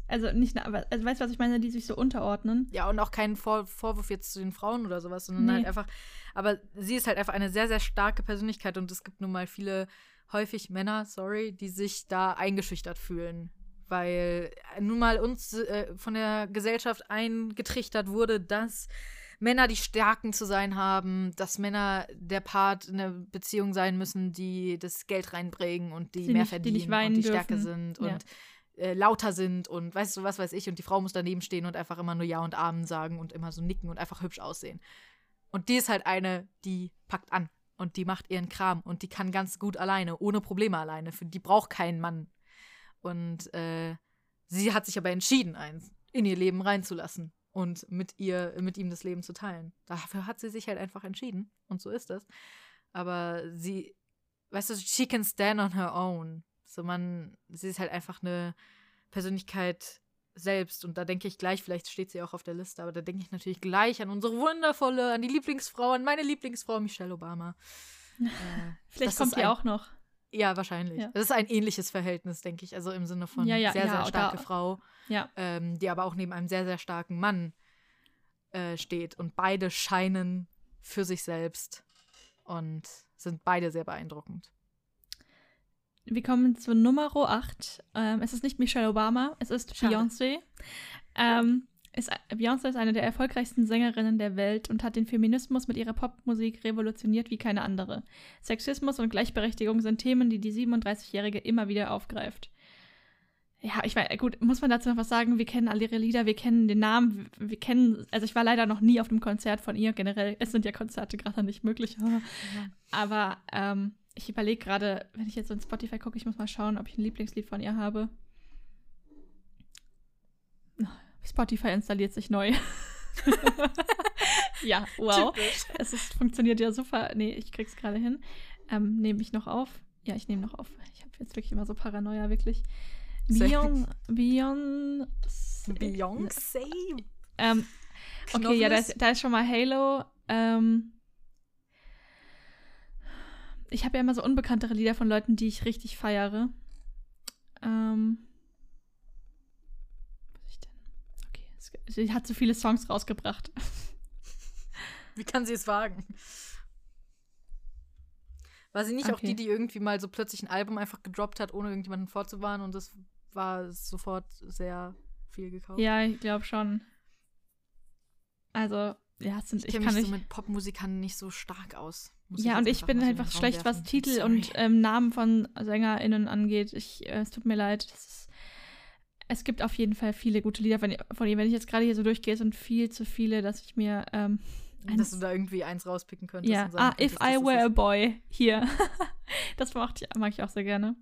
Also nicht, aber also weißt du, was ich meine, die sich so unterordnen. Ja, und auch keinen Vorwurf jetzt zu den Frauen oder sowas, sondern halt einfach, aber sie ist halt einfach eine sehr, sehr starke Persönlichkeit und es gibt nun mal häufig Männer, die sich da eingeschüchtert fühlen, weil nun mal uns von der Gesellschaft eingetrichtert wurde, dass Männer die Stärken zu sein haben, dass Männer der Part in der Beziehung sein müssen, die das Geld reinbringen und die mehr verdienen die nicht weinen und die dürfen. stärker sind und lauter sind und weißt du, was weiß ich, und die Frau muss daneben stehen und einfach immer nur Ja und Amen sagen und immer so nicken und einfach hübsch aussehen. Und die ist halt eine, die packt an und die macht ihren Kram und die kann ganz gut alleine, ohne Probleme alleine. Die braucht keinen Mann. Und sie hat sich aber entschieden, eins in ihr Leben reinzulassen und mit ihm das Leben zu teilen. Dafür hat sie sich halt einfach entschieden und so ist das. Aber sie, weißt du, she can stand on her own. Sie ist halt einfach eine Persönlichkeit selbst und da denke ich gleich, vielleicht steht sie auch auf der Liste, aber da denke ich natürlich gleich an an die Lieblingsfrau, an meine Lieblingsfrau, Michelle Obama. Vielleicht kommt die auch noch. Ja, wahrscheinlich. Ja. Das ist ein ähnliches Verhältnis, denke ich, also im Sinne von sehr, sehr starke Frau, die aber auch neben einem sehr, sehr starken Mann steht und beide scheinen für sich selbst und sind beide sehr beeindruckend. Wir kommen zu Nummer 8. Es ist nicht Michelle Obama, es ist Beyoncé. Beyoncé ist eine der erfolgreichsten Sängerinnen der Welt und hat den Feminismus mit ihrer Popmusik revolutioniert wie keine andere. Sexismus und Gleichberechtigung sind Themen, die 37-Jährige immer wieder aufgreift. Ja, ich weiß, gut, muss man dazu noch was sagen? Wir kennen alle ihre Lieder, wir kennen den Namen, also ich war leider noch nie auf einem Konzert von ihr, generell, es sind ja Konzerte gerade nicht möglich, aber ich überlege gerade, wenn ich jetzt so in Spotify gucke, ich muss mal schauen, ob ich ein Lieblingslied von ihr habe. Spotify installiert sich neu. Ja, wow. Funktioniert ja super. Nee, ich krieg's gerade hin. Nehme ich noch auf? Ja, ich nehme noch auf. Ich habe jetzt wirklich immer so Paranoia, wirklich. Beyoncé. Okay, ja, da ist schon mal Halo. Ich habe ja immer so unbekanntere Lieder von Leuten, die ich richtig feiere. Was ich denn? Okay, sie hat so viele Songs rausgebracht. Wie kann sie es wagen? War sie nicht auch die irgendwie mal so plötzlich ein Album einfach gedroppt hat, ohne irgendjemanden vorzuwarnen und das war sofort sehr viel gekauft? Ja, ich glaube schon. Also, ja, ich kenne mich so mit Popmusikern nicht so stark aus. Ja, und ich bin einfach schlecht, was Titel und Namen von SängerInnen angeht. Es tut mir leid. Es gibt auf jeden Fall viele gute Lieder von ihr. Wenn ich jetzt gerade hier so durchgehe, sind viel zu viele, dass ich mir dass du da irgendwie eins rauspicken könntest. Ja, und sagen If I Were a Boy, hier. Das mag ich auch sehr gerne.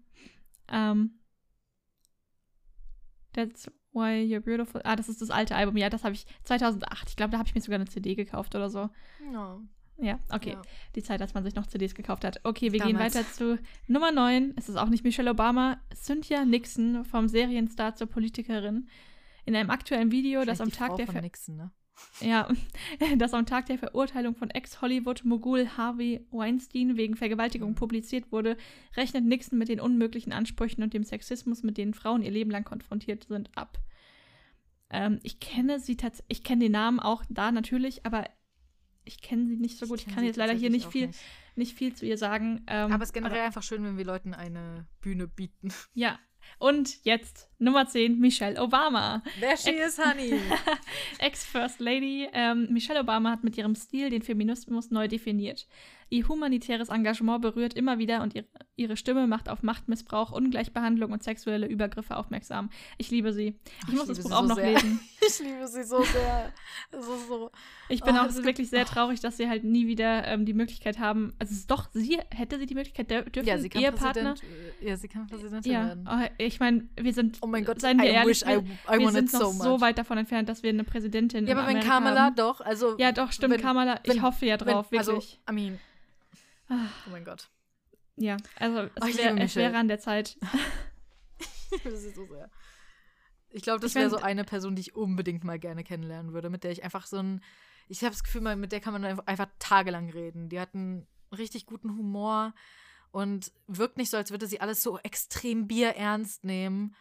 That's Why You're Beautiful. Das ist das alte Album. Ja, das habe ich 2008. Ich glaube, da habe ich mir sogar eine CD gekauft oder so. No. Ja, okay. Ja. Die Zeit, als man sich noch CDs gekauft hat. Okay, wir gehen weiter zu Nummer 9. Es ist auch nicht Michelle Obama. Cynthia Nixon, vom Serienstar zur Politikerin. In einem aktuellen Video, das am Tag der Nixon, ne? Ja, das am Tag der Verurteilung von Ex-Hollywood-Mogul Harvey Weinstein wegen Vergewaltigung publiziert wurde, rechnet Nixon mit den unmöglichen Ansprüchen und dem Sexismus, mit denen Frauen ihr Leben lang konfrontiert sind, ab. Ich kenne den Namen auch da natürlich, aber ich kenne sie nicht so gut. Ich kann jetzt leider hier nicht viel zu ihr sagen. Aber es ist generell einfach schön, wenn wir Leuten eine Bühne bieten. Ja. Und jetzt Nummer 10, Michelle Obama. There she is, honey. Ex-First Lady. Michelle Obama hat mit ihrem Stil den Feminismus neu definiert. Ihr humanitäres Engagement berührt immer wieder und ihre Stimme macht auf Machtmissbrauch, Ungleichbehandlung und sexuelle Übergriffe aufmerksam. Ich liebe sie. Ich muss das Buch auch noch lesen. Ich liebe sie so sehr. So. Ich bin auch wirklich sehr traurig, dass sie halt nie wieder die Möglichkeit haben. Also es ist doch, hätte sie die Möglichkeit, dürfen ja, sie kann Ehepartner. Sie kann Präsidentin werden. Ich meine, wir sind, oh mein Gott, seien wir ehrlich, wir sind noch so weit davon entfernt, dass wir eine Präsidentin ja, aber wenn Amerika Kamala haben. Doch, also ja, doch, stimmt, Kamala, ich hoffe ja drauf, wirklich. Also, oh mein Gott. Ja, also es wäre an der Zeit. Ich liebe sie so sehr. Ich glaube, das wäre so eine Person, die ich unbedingt mal gerne kennenlernen würde, mit der ich einfach ich habe das Gefühl, mit der kann man einfach tagelang reden. Die hat einen richtig guten Humor und wirkt nicht so, als würde sie alles so extrem bierernst nehmen.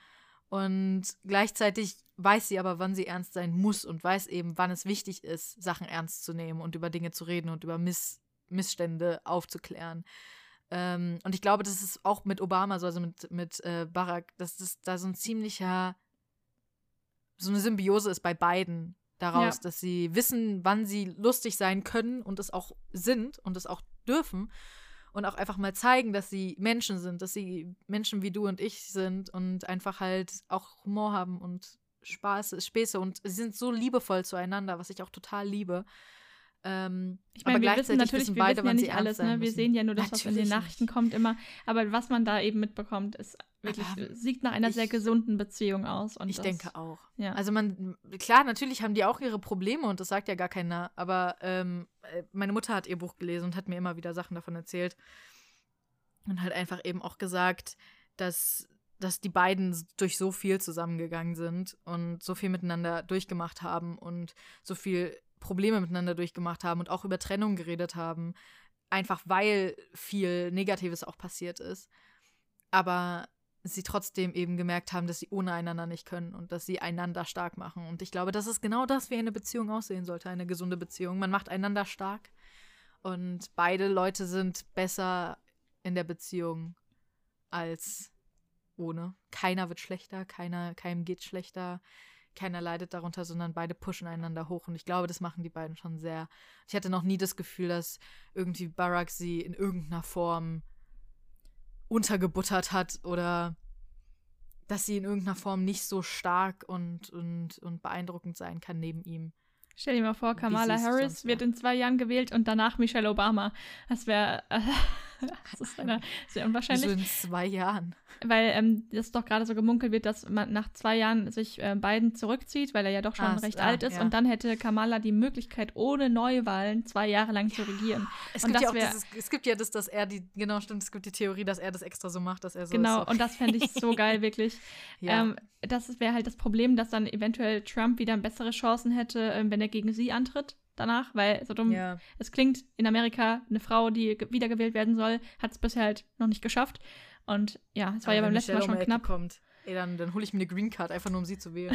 Und gleichzeitig weiß sie aber, wann sie ernst sein muss und weiß eben, wann es wichtig ist, Sachen ernst zu nehmen und über Dinge zu reden und über Missstände aufzuklären. Und ich glaube, das ist auch mit Obama so, also mit Barack, dass das da so eine Symbiose ist bei beiden daraus, dass sie wissen, wann sie lustig sein können und es auch sind und es auch dürfen. Und auch einfach mal zeigen, dass sie Menschen sind, dass sie Menschen wie du und ich sind und einfach halt auch Humor haben und Späße und sie sind so liebevoll zueinander, was ich auch total liebe. Ich meine, wir wissen natürlich, wir wissen ja nicht alles, ne? Wir sehen ja nur das, was in den Nachrichten kommt immer. Aber was man da eben mitbekommt, ist wirklich, sieht nach einer sehr gesunden Beziehung aus. Und ich denke auch. Ja. Also klar, natürlich haben die auch ihre Probleme und das sagt ja gar keiner. Aber meine Mutter hat ihr Buch gelesen und hat mir immer wieder Sachen davon erzählt. Und hat einfach eben auch gesagt, dass die beiden durch so viel zusammengegangen sind und so viel miteinander durchgemacht haben und so viel Probleme miteinander durchgemacht haben und auch über Trennung geredet haben, einfach weil viel Negatives auch passiert ist. Aber sie trotzdem eben gemerkt haben, dass sie ohne einander nicht können und dass sie einander stark machen. Und ich glaube, das ist genau das, wie eine Beziehung aussehen sollte, eine gesunde Beziehung. Man macht einander stark und beide Leute sind besser in der Beziehung als ohne. Keiner wird schlechter, keinem geht schlechter, keiner leidet darunter, sondern beide pushen einander hoch. Und ich glaube, das machen die beiden schon sehr. Ich hatte noch nie das Gefühl, dass irgendwie Barack sie in irgendeiner Form untergebuttert hat oder dass sie in irgendeiner Form nicht so stark und beeindruckend sein kann neben ihm. Stell dir mal vor, Kamala Harris wird in 2 Jahren gewählt und danach Michelle Obama. Das wäre das ist sehr unwahrscheinlich. So in 2 Jahren. Weil das doch gerade so gemunkelt wird, dass man nach 2 Jahren sich Biden zurückzieht, weil er ja doch schon recht alt ist. Ja. Und dann hätte Kamala die Möglichkeit, ohne Neuwahlen 2 Jahre lang zu regieren. Es gibt ja das, dass er es gibt die Theorie, dass er das extra so macht, dass er so genau, ist. Und das fände ich so geil, wirklich. Ja. Das wäre halt das Problem, dass dann eventuell Trump wieder bessere Chancen hätte, wenn er gegen sie antritt danach, weil so dumm es klingt, in Amerika eine Frau, die wiedergewählt werden soll, hat es bisher halt noch nicht geschafft. Und ja, es war ja beim letzten Mal schon knapp. Kommt, dann hole ich mir eine Green Card, einfach nur um sie zu wählen.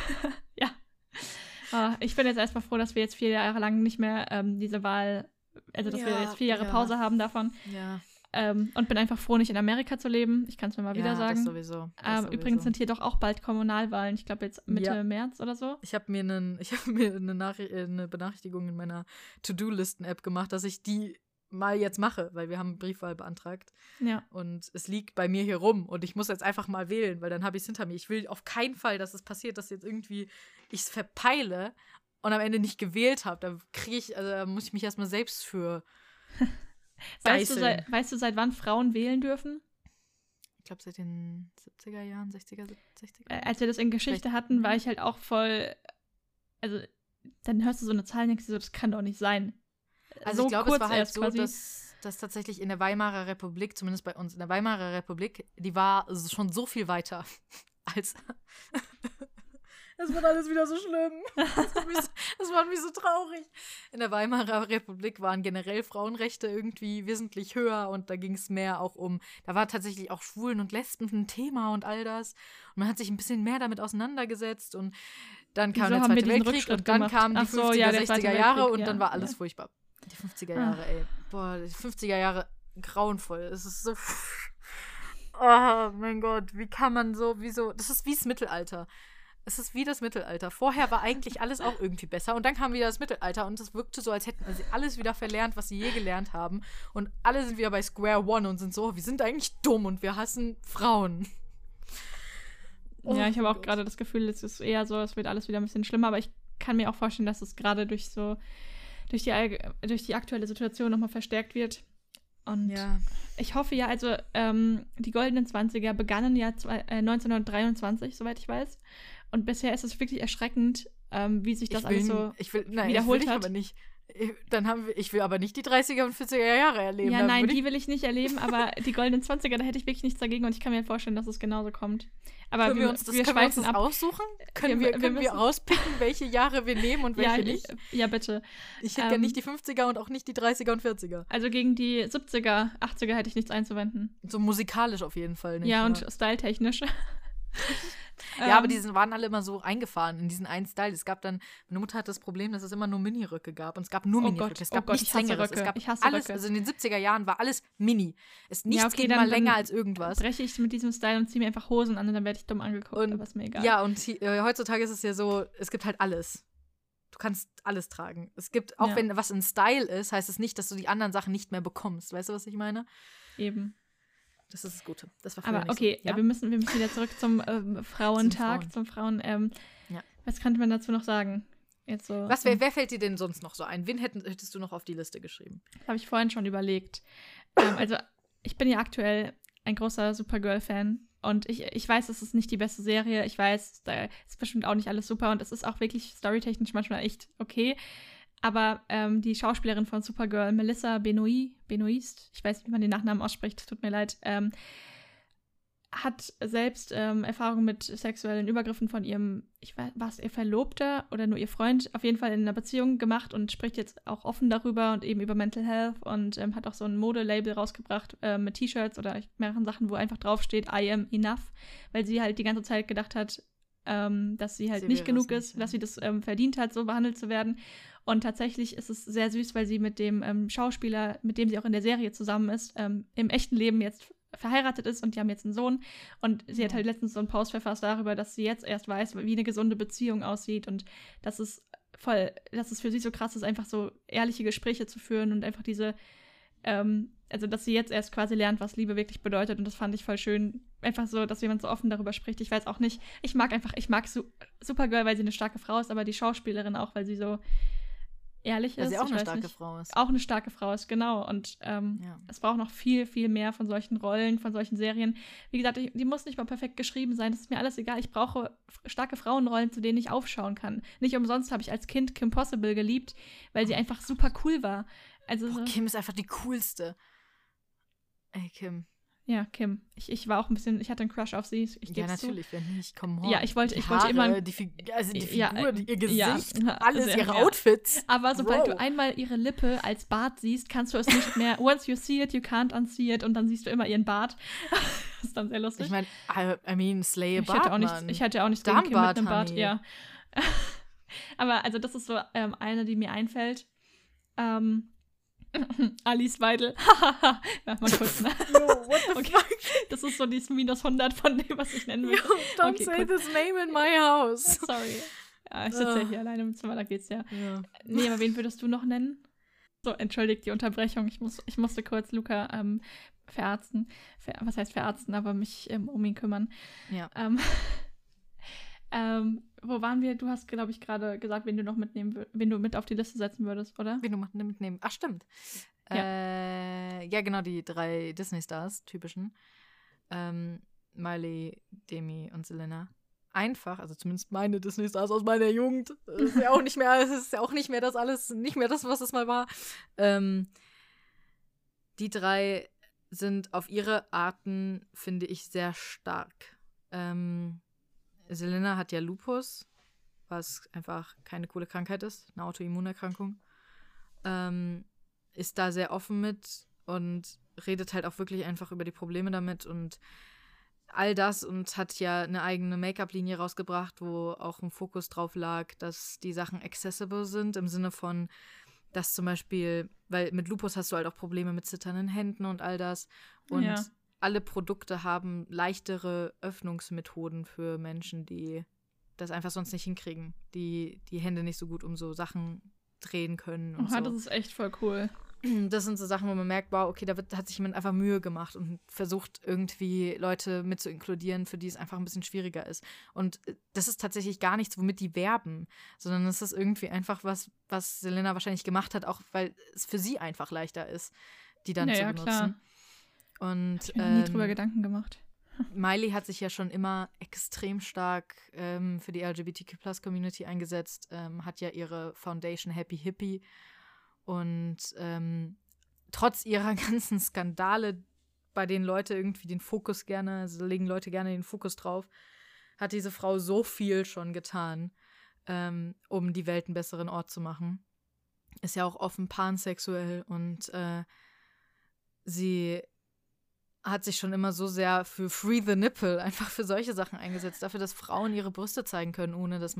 Ja. Ich bin jetzt erstmal froh, dass wir jetzt 4 Jahre lang nicht mehr diese Wahl, also dass wir jetzt 4 Jahre Pause haben davon. Ja. Und bin einfach froh, nicht in Amerika zu leben. Ich kann es mir mal wieder sagen. Das sowieso. Übrigens sind hier doch auch bald Kommunalwahlen. Ich glaube jetzt Mitte März oder so. Ich habe mir eine Benachrichtigung in meiner To-Do-Listen-App gemacht, dass ich die mal jetzt mache, weil wir haben Briefwahl beantragt. Ja. Und es liegt bei mir hier rum und ich muss jetzt einfach mal wählen, weil dann habe ich es hinter mir. Ich will auf keinen Fall, dass es passiert, dass jetzt irgendwie ich es verpeile und am Ende nicht gewählt habe. Da muss ich mich erstmal selbst für Weißt du, seit wann Frauen wählen dürfen? Ich glaube, seit den 70er Jahren, 60er. Als wir das in Geschichte hatten, war ich halt auch voll, also dann hörst du so eine Zahl und denkst dir so, das kann doch nicht sein. Also ich glaube, es war halt so, dass tatsächlich in der Weimarer Republik, zumindest bei uns in der Weimarer Republik, die war schon so viel weiter als es wird alles wieder so schlimm. Das macht mich so traurig. In der Weimarer Republik waren generell Frauenrechte irgendwie wesentlich höher und da ging es mehr auch da war tatsächlich auch Schwulen und Lesben ein Thema und all das. Und man hat sich ein bisschen mehr damit auseinandergesetzt und dann kam der Zweite Weltkrieg und dann kamen die 50er, 60er Jahre und dann war alles furchtbar. Die 50er Jahre, ey. Boah, die 50er Jahre grauenvoll. Es ist so oh mein Gott, wie kann man wieso? Das ist wie das Mittelalter. Es ist wie das Mittelalter. Vorher war eigentlich alles auch irgendwie besser und dann kam wieder das Mittelalter und es wirkte so, als hätten sie alles wieder verlernt, was sie je gelernt haben und alle sind wieder bei Square One und sind so, wir sind eigentlich dumm und wir hassen Frauen. Ja, ich habe auch gerade das Gefühl, es ist eher so, es wird alles wieder ein bisschen schlimmer, aber ich kann mir auch vorstellen, dass es gerade durch die aktuelle Situation nochmal verstärkt wird. Und ich hoffe ja, also die goldenen 20er begannen ja 1923, soweit ich weiß. Und bisher ist es wirklich erschreckend, wie sich das alles so wiederholt hat. Ich will aber nicht die 30er und 40er Jahre erleben. Ja, nein, die will ich nicht erleben, aber die goldenen 20er, da hätte ich wirklich nichts dagegen und ich kann mir vorstellen, dass es genauso kommt. Aber können wir uns das aussuchen? Können wir rauspicken, welche Jahre wir nehmen und welche nicht? Ja, bitte. Ich hätte gerne nicht die 50er und auch nicht die 30er und 40er. Also gegen die 70er, 80er hätte ich nichts einzuwenden. So musikalisch auf jeden Fall nicht. Ja, und styletechnisch. Ja, aber die waren alle immer so eingefahren in diesen einen Style. Es gab dann, meine Mutter hat das Problem, dass es immer nur Miniröcke gab. Und es gab nur Miniröcke. Es gab nichts Längeres. Es gab alles, also in den 70er Jahren war alles Mini. Nichts ging mal länger als irgendwas. Breche ich mit diesem Style und ziehe mir einfach Hosen an und dann werde ich dumm angeguckt, aber ist mir egal. Ja, und heutzutage ist es ja so, es gibt halt alles. Du kannst alles tragen. Es gibt, auch wenn was in Style ist, heißt es nicht, dass du die anderen Sachen nicht mehr bekommst. Weißt du, was ich meine? Eben. Das ist das Gute. Das war früher aber nicht okay, so. Ja? Wir müssen wieder zurück zum Frauentag, zum Frauen. Was könnte man dazu noch sagen? Jetzt so, wer fällt dir denn sonst noch so ein? Wen hättest du noch auf die Liste geschrieben? Das habe ich vorhin schon überlegt. Also, ich bin ja aktuell ein großer Supergirl-Fan. Und ich weiß, es ist nicht die beste Serie. Ich weiß, da ist bestimmt auch nicht alles super. Und es ist auch wirklich storytechnisch manchmal echt okay. Aber die Schauspielerin von Supergirl, Melissa Benoist, ich weiß nicht, wie man den Nachnamen ausspricht, tut mir leid, hat selbst Erfahrungen mit sexuellen Übergriffen von ihrem, war es ihr Verlobter oder nur ihr Freund, auf jeden Fall in einer Beziehung gemacht und spricht jetzt auch offen darüber und eben über Mental Health und hat auch so ein Modelabel rausgebracht mit T-Shirts oder mehreren Sachen, wo einfach draufsteht, I am enough, weil sie halt die ganze Zeit gedacht hat, dass sie halt nicht genug ist, dass sie das verdient hat, so behandelt zu werden. Und tatsächlich ist es sehr süß, weil sie mit dem Schauspieler, mit dem sie auch in der Serie zusammen ist, im echten Leben jetzt verheiratet ist und die haben jetzt einen Sohn. Und sie hat halt letztens so einen Post verfasst darüber, dass sie jetzt erst weiß, wie eine gesunde Beziehung aussieht und dass es für sie so krass ist, einfach so ehrliche Gespräche zu führen und einfach diese, also dass sie jetzt erst quasi lernt, was Liebe wirklich bedeutet und das fand ich voll schön. Einfach so, dass jemand so offen darüber spricht. Ich weiß auch nicht, ich mag Supergirl, weil sie eine starke Frau ist, aber die Schauspielerin auch, weil sie so ehrlich ist. Weil sie auch eine starke Frau ist. Auch eine starke Frau ist, genau. Und es braucht noch viel, viel mehr von solchen Rollen, von solchen Serien. Wie gesagt, die muss nicht mal perfekt geschrieben sein. Das ist mir alles egal. Ich brauche starke Frauenrollen, zu denen ich aufschauen kann. Nicht umsonst habe ich als Kind Kim Possible geliebt, weil sie einfach super cool war. Also Kim ist einfach die coolste. Ey, Kim. Ja, Kim. Ich war auch ein bisschen, ich hatte einen Crush auf sie. Ja, natürlich, wenn nicht, komm on. Ja, ich wollte immer. Die Figur, ihr Gesicht, ja, alles, ihre Outfits. Aber sobald du einmal ihre Lippe als Bart siehst, kannst du es nicht mehr. Once you see it, you can't unsee it. Und dann siehst du immer ihren Bart. Das ist dann sehr lustig. Ich meine, slay a Bart, ich hatte auch nichts gegen Kim mit einem Bart, ja. Aber also das ist so eine, die mir einfällt. Alice Weidel. Ja, mal kurz, ne? Yo, what the fuck? Das ist so dieses minus 100 von dem, was ich nennen will. Yo, don't say this name in my house. Sorry. Ja, ich sitze ja hier alleine im Zimmer, da geht's ja. Nee, aber wen würdest du noch nennen? So, entschuldigt die Unterbrechung. Ich musste kurz Luca verarzten. Was heißt verarzten? Aber mich um ihn kümmern. Ja. Wo waren wir? Du hast, glaube ich, gerade gesagt, wen du mit auf die Liste setzen würdest, oder? Wen du mitnehmen. Ach, stimmt. Ja, genau, die 3 Disney-Stars, typischen. Miley, Demi und Selena. Einfach, also zumindest meine Disney-Stars aus meiner Jugend. Es ist ja auch nicht mehr das alles, nicht mehr das, was es mal war. Die 3 sind auf ihre Arten, finde ich, sehr stark. Selena hat ja Lupus, was einfach keine coole Krankheit ist, eine Autoimmunerkrankung. Ist da sehr offen mit und redet halt auch wirklich einfach über die Probleme damit und all das und hat ja eine eigene Make-up-Linie rausgebracht, wo auch ein Fokus drauf lag, dass die Sachen accessible sind, im Sinne von, dass zum Beispiel, weil mit Lupus hast du halt auch Probleme mit zitternden Händen und all das und alle Produkte haben leichtere Öffnungsmethoden für Menschen, die das einfach sonst nicht hinkriegen, die Hände nicht so gut um so Sachen drehen können und so. Das ist echt voll cool. Das sind so Sachen, wo man merkt, wow, okay, hat sich jemand einfach Mühe gemacht und versucht irgendwie Leute mit zu inkludieren, für die es einfach ein bisschen schwieriger ist. Und das ist tatsächlich gar nichts, womit die werben, sondern es ist irgendwie einfach was Selena wahrscheinlich gemacht hat, auch weil es für sie einfach leichter ist, die dann zu benutzen. Klar. Und ich habe mir nie drüber Gedanken gemacht. Miley hat sich ja schon immer extrem stark für die LGBTQ+-Community eingesetzt, hat ja ihre Foundation Happy Hippie und trotz ihrer ganzen Skandale, bei denen Leute irgendwie legen Leute gerne den Fokus drauf, hat diese Frau so viel schon getan, um die Welt einen besseren Ort zu machen. Ist ja auch offen pansexuell und sie hat sich schon immer so sehr für Free the Nipple, einfach für solche Sachen eingesetzt, dafür, dass Frauen ihre Brüste zeigen können, ohne dass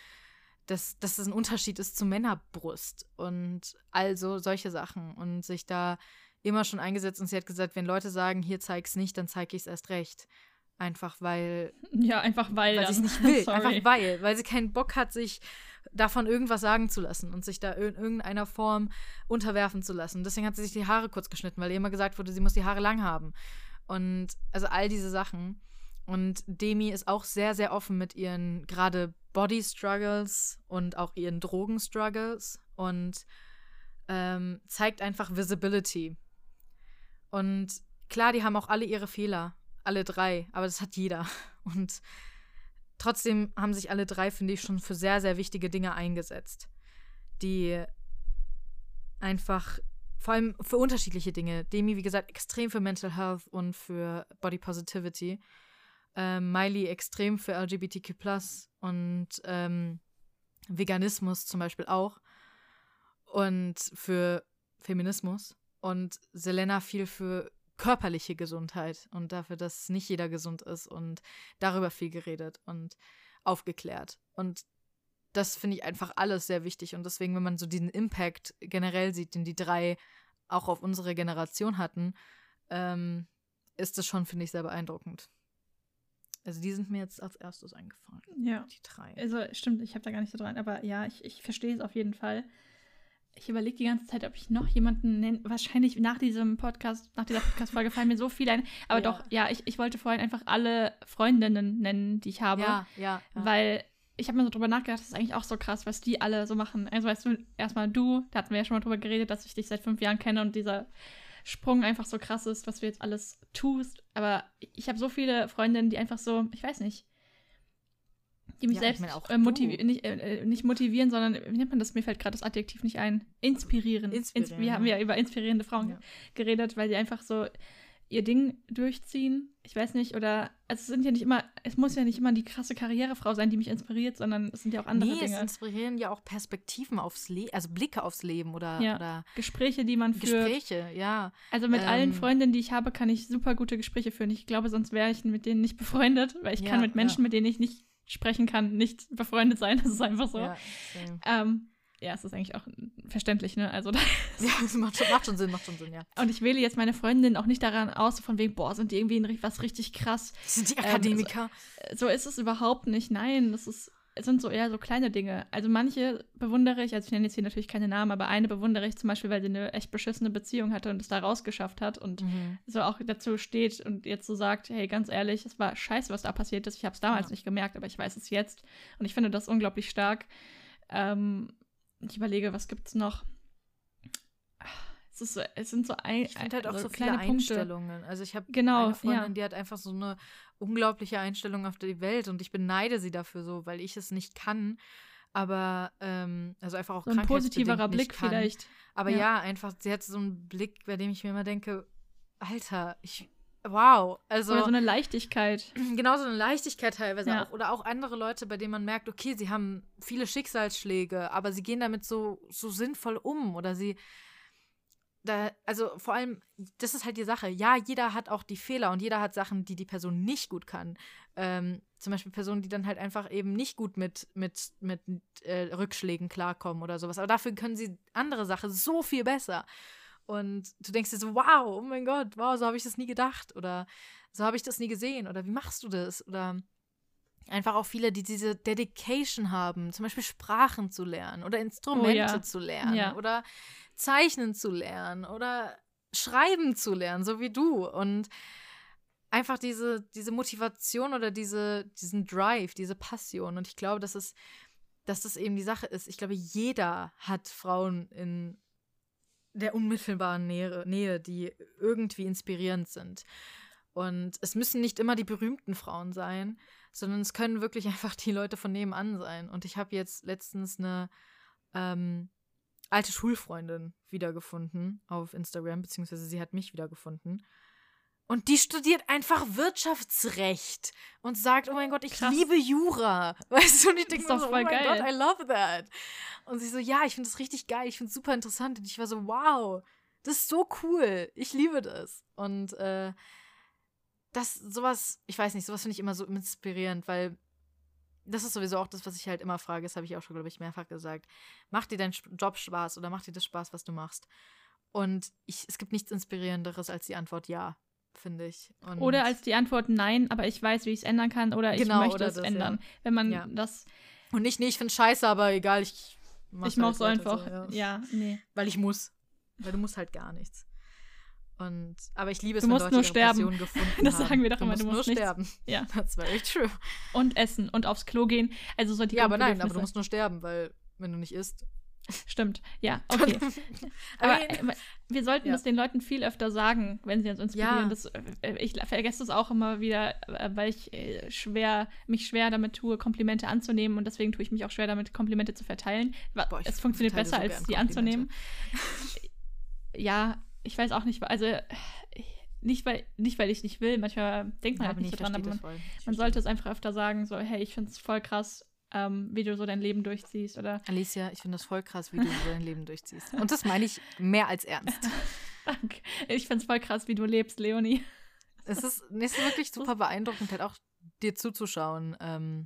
es ein Unterschied ist zu Männerbrust und also solche Sachen und sich da immer schon eingesetzt und sie hat gesagt, wenn Leute sagen, hier zeig's nicht, dann zeige ich es erst recht. Einfach weil. Ja, einfach weil sie es nicht will. Einfach weil sie keinen Bock hat, sich davon irgendwas sagen zu lassen und sich da in irgendeiner Form unterwerfen zu lassen. Deswegen hat sie sich die Haare kurz geschnitten, weil ihr immer gesagt wurde, sie muss die Haare lang haben. Und also all diese Sachen. Und Demi ist auch sehr, sehr offen mit ihren gerade Body-Struggles und auch ihren Drogen-Struggles und zeigt einfach Visibility. Und klar, die haben auch alle ihre Fehler. Alle 3, aber das hat jeder. Und trotzdem haben sich alle 3, finde ich, schon für sehr, sehr wichtige Dinge eingesetzt. Die einfach, vor allem für unterschiedliche Dinge. Demi, wie gesagt, extrem für Mental Health und für Body Positivity. Miley extrem für LGBTQ+, und Veganismus zum Beispiel auch. Und für Feminismus. Und Selena viel für körperliche Gesundheit und dafür, dass nicht jeder gesund ist und darüber viel geredet und aufgeklärt. Und das finde ich einfach alles sehr wichtig und deswegen, wenn man so diesen Impact generell sieht, den die 3 auch auf unsere Generation hatten, ist das schon, finde ich, sehr beeindruckend. Also die sind mir jetzt als erstes eingefallen. Ja. Die 3. Also stimmt, ich habe da gar nicht so dran, aber ja, ich verstehe es auf jeden Fall. Ich überlege die ganze Zeit, ob ich noch jemanden nenne. Wahrscheinlich nach dieser Podcast-Folge fallen mir so viele ein. Aber doch, ja, ich wollte vorhin einfach alle Freundinnen nennen, die ich habe. Ja. Weil ich habe mir so drüber nachgedacht, das ist eigentlich auch so krass, was die alle so machen. Also weißt du, erstmal du, da hatten wir ja schon mal drüber geredet, dass ich dich seit 5 Jahren kenne und dieser Sprung einfach so krass ist, was du jetzt alles tust. Aber ich habe so viele Freundinnen, die einfach so, ich weiß nicht, die mich selbst nicht motivieren, sondern, wie nennt man das? Mir fällt gerade das Adjektiv nicht ein. Inspirieren. Wir haben ja über inspirierende Frauen geredet, weil die einfach so ihr Ding durchziehen. Ich weiß nicht, oder also es muss ja nicht immer die krasse Karrierefrau sein, die mich inspiriert, sondern es sind ja auch andere Dinge. Es inspirieren ja auch Perspektiven aufs Leben, also Blicke aufs Leben oder Gespräche, die man führt. Gespräche, ja. Also mit allen Freundinnen, die ich habe, kann ich super gute Gespräche führen. Ich glaube, sonst wäre ich mit denen nicht befreundet, weil ich kann mit Menschen, mit denen ich nicht sprechen kann, nicht befreundet sein. Das ist einfach so. Ja, es ist eigentlich auch verständlich, ne? Also es macht schon Sinn, ja. Und ich wähle jetzt meine Freundinnen auch nicht daran aus, von wegen, boah, sind die irgendwie was richtig krass. Sind die Akademiker? So ist es überhaupt nicht. Nein, es sind so eher so kleine Dinge. Also manche bewundere ich, also ich nenne jetzt hier natürlich keine Namen, aber eine bewundere ich zum Beispiel, weil sie eine echt beschissene Beziehung hatte und es da rausgeschafft hat und so auch dazu steht und jetzt so sagt, hey, ganz ehrlich, es war scheiße, was da passiert ist. Ich habe es damals nicht gemerkt, aber ich weiß es jetzt. Und ich finde das unglaublich stark. Ich überlege, was gibt's noch? Es sind so ich finde halt auch so kleine viele Einstellungen. Punkte. Also ich habe eine Freundin, die hat einfach so eine unglaubliche Einstellung auf die Welt und ich beneide sie dafür so, weil ich es nicht kann. Aber, also einfach auch so ein positiverer Blick vielleicht. Aber ja, einfach, sie hat so einen Blick, bei dem ich mir immer denke, Alter, wow. Also, oder so eine Leichtigkeit. Genau, so eine Leichtigkeit teilweise auch. Oder auch andere Leute, bei denen man merkt, okay, sie haben viele Schicksalsschläge, aber sie gehen damit so sinnvoll um. Oder also vor allem, das ist halt die Sache. Ja, jeder hat auch die Fehler und jeder hat Sachen, die Person nicht gut kann. Zum Beispiel Personen, die dann halt einfach eben nicht gut mit Rückschlägen klarkommen oder sowas. Aber dafür können sie andere Sachen so viel besser. Und du denkst dir so, wow, oh mein Gott, wow, so habe ich das nie gedacht oder so habe ich das nie gesehen oder wie machst du das? Oder einfach auch viele, die diese Dedication haben, zum Beispiel Sprachen zu lernen oder Instrumente zu lernen oder Zeichnen zu lernen oder Schreiben zu lernen, so wie du. Und einfach diese Motivation oder diesen Drive, diese Passion. Und ich glaube, dass das eben die Sache ist. Ich glaube, jeder hat Frauen in der unmittelbaren Nähe, die irgendwie inspirierend sind. Und es müssen nicht immer die berühmten Frauen sein, sondern es können wirklich einfach die Leute von nebenan sein. Und ich habe jetzt letztens eine alte Schulfreundin wiedergefunden auf Instagram, beziehungsweise sie hat mich wiedergefunden. Und die studiert einfach Wirtschaftsrecht und sagt, oh mein Gott, ich liebe Jura. Weißt du, und ich denke mir so, oh mein Gott, I love that. Und sie so, ja, ich finde das richtig geil, ich finde es super interessant. Und ich war so, wow, das ist so cool, ich liebe das. Und sowas finde ich immer so inspirierend, weil das ist sowieso auch das, was ich halt immer frage, das habe ich auch schon, glaube ich, mehrfach gesagt. Macht dir dein Job Spaß oder macht dir das Spaß, was du machst? Und es gibt nichts Inspirierenderes als die Antwort ja, finde ich. Oder als die Antwort nein, aber ich weiß, wie ich es ändern kann oder ich möchte es ändern. Ja. Wenn man das... Und nicht, nee, ich finde es scheiße, aber egal, ich mach's so einfach. So, ja, nee. Weil ich muss. Weil du musst halt gar nichts. Aber ich liebe es, wenn Leute ihre Passion gefunden haben. Das sagen wir doch immer, du musst nur sterben. Ja. Das war echt true. Und essen und aufs Klo gehen. Also so die aber nein, aber du musst nur sterben, weil wenn du nicht isst. Stimmt, ja, okay. Aber wir sollten das den Leuten viel öfter sagen, wenn sie uns inspirieren. Ich vergesse das auch immer wieder, weil ich mich schwer damit tue, Komplimente anzunehmen und deswegen tue ich mich auch schwer damit, Komplimente zu verteilen. Es funktioniert besser, als sie anzunehmen. Ja, ich weiß auch nicht, also nicht, weil ich nicht will, manchmal denkt man halt nicht so dran, aber man sollte es einfach öfter sagen, so, hey, ich finde es voll krass, wie du so dein Leben durchziehst, oder? Alicia, ich finde das voll krass, wie du so dein Leben durchziehst. Und das meine ich mehr als ernst. Danke. Ich finde es voll krass, wie du lebst, Leonie. Es ist wirklich super beeindruckend, halt auch dir zuzuschauen,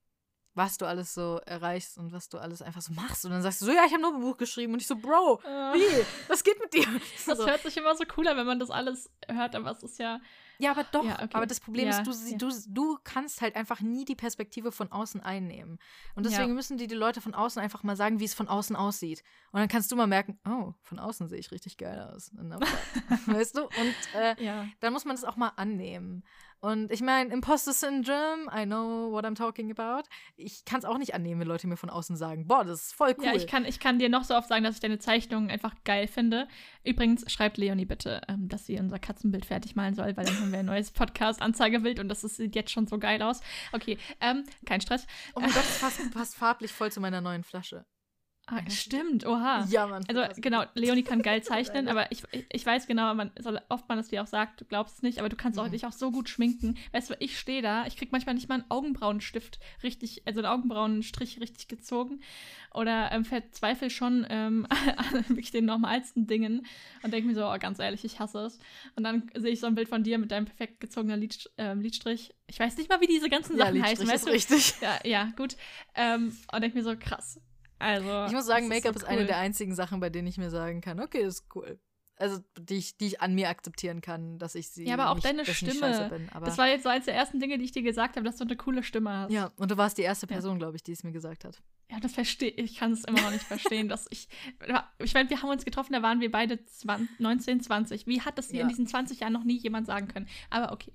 was du alles so erreichst und was du alles einfach so machst. Und dann sagst du so, ja, ich habe nur ein Buch geschrieben. Und ich so, Bro, wie? Was geht mit dir? Das hört sich immer so cool an, wenn man das alles hört, aber es ist ja... Ja, aber doch. Ja, okay. Aber das Problem ist, du kannst halt einfach nie die Perspektive von außen einnehmen. Und deswegen müssen die Leute von außen einfach mal sagen, wie es von außen aussieht. Und dann kannst du mal merken, oh, von außen sehe ich richtig geil aus. Weißt du? Und dann muss man das auch mal annehmen. Und ich meine, Imposter Syndrome, I know what I'm talking about. Ich kann es auch nicht annehmen, wenn Leute mir von außen sagen, boah, das ist voll cool. Ja, ich kann dir noch so oft sagen, dass ich deine Zeichnungen einfach geil finde. Übrigens, schreibt Leonie bitte, dass sie unser Katzenbild fertig malen soll, weil dann haben wir ein neues Podcast-Anzeigebild und sieht jetzt schon so geil aus. Okay, kein Stress. Oh mein Gott, das passt farblich voll zu meiner neuen Flasche. Ah, stimmt, oha. Ja, Mann. Also genau, Leonie kann geil zeichnen, aber ich weiß genau, oft man es dir auch sagt, du glaubst es nicht, aber du kannst dich auch so gut schminken. Weißt du, ich stehe da, ich krieg manchmal nicht mal einen Augenbrauenstift richtig, also einen Augenbrauenstrich richtig gezogen oder verzweifle schon an wirklich den normalsten Dingen und denke mir so, oh, ganz ehrlich, ich hasse es. Und dann sehe ich so ein Bild von dir mit deinem perfekt gezogenen Lidstrich. Ich weiß nicht mal, wie diese ganzen Sachen heißen, weißt du? Richtig. Ja, gut. Und denke mir so, krass. Also, ich muss sagen, Make-up ist eine der einzigen Sachen, bei denen ich mir sagen kann, okay, ist cool. Also, die ich an mir akzeptieren kann, dass ich sie aber auch nicht, deine Stimme. Bin, aber das war jetzt so eins der ersten Dinge, die ich dir gesagt habe, dass du eine coole Stimme hast. Ja, und du warst die erste Person, glaube ich, die es mir gesagt hat. Ja, das verstehe ich. Ich kann es immer noch nicht verstehen, dass ich meine, wir haben uns getroffen, da waren wir beide 19, 20. Wie hat das dir in diesen 20 Jahren noch nie jemand sagen können? Aber okay.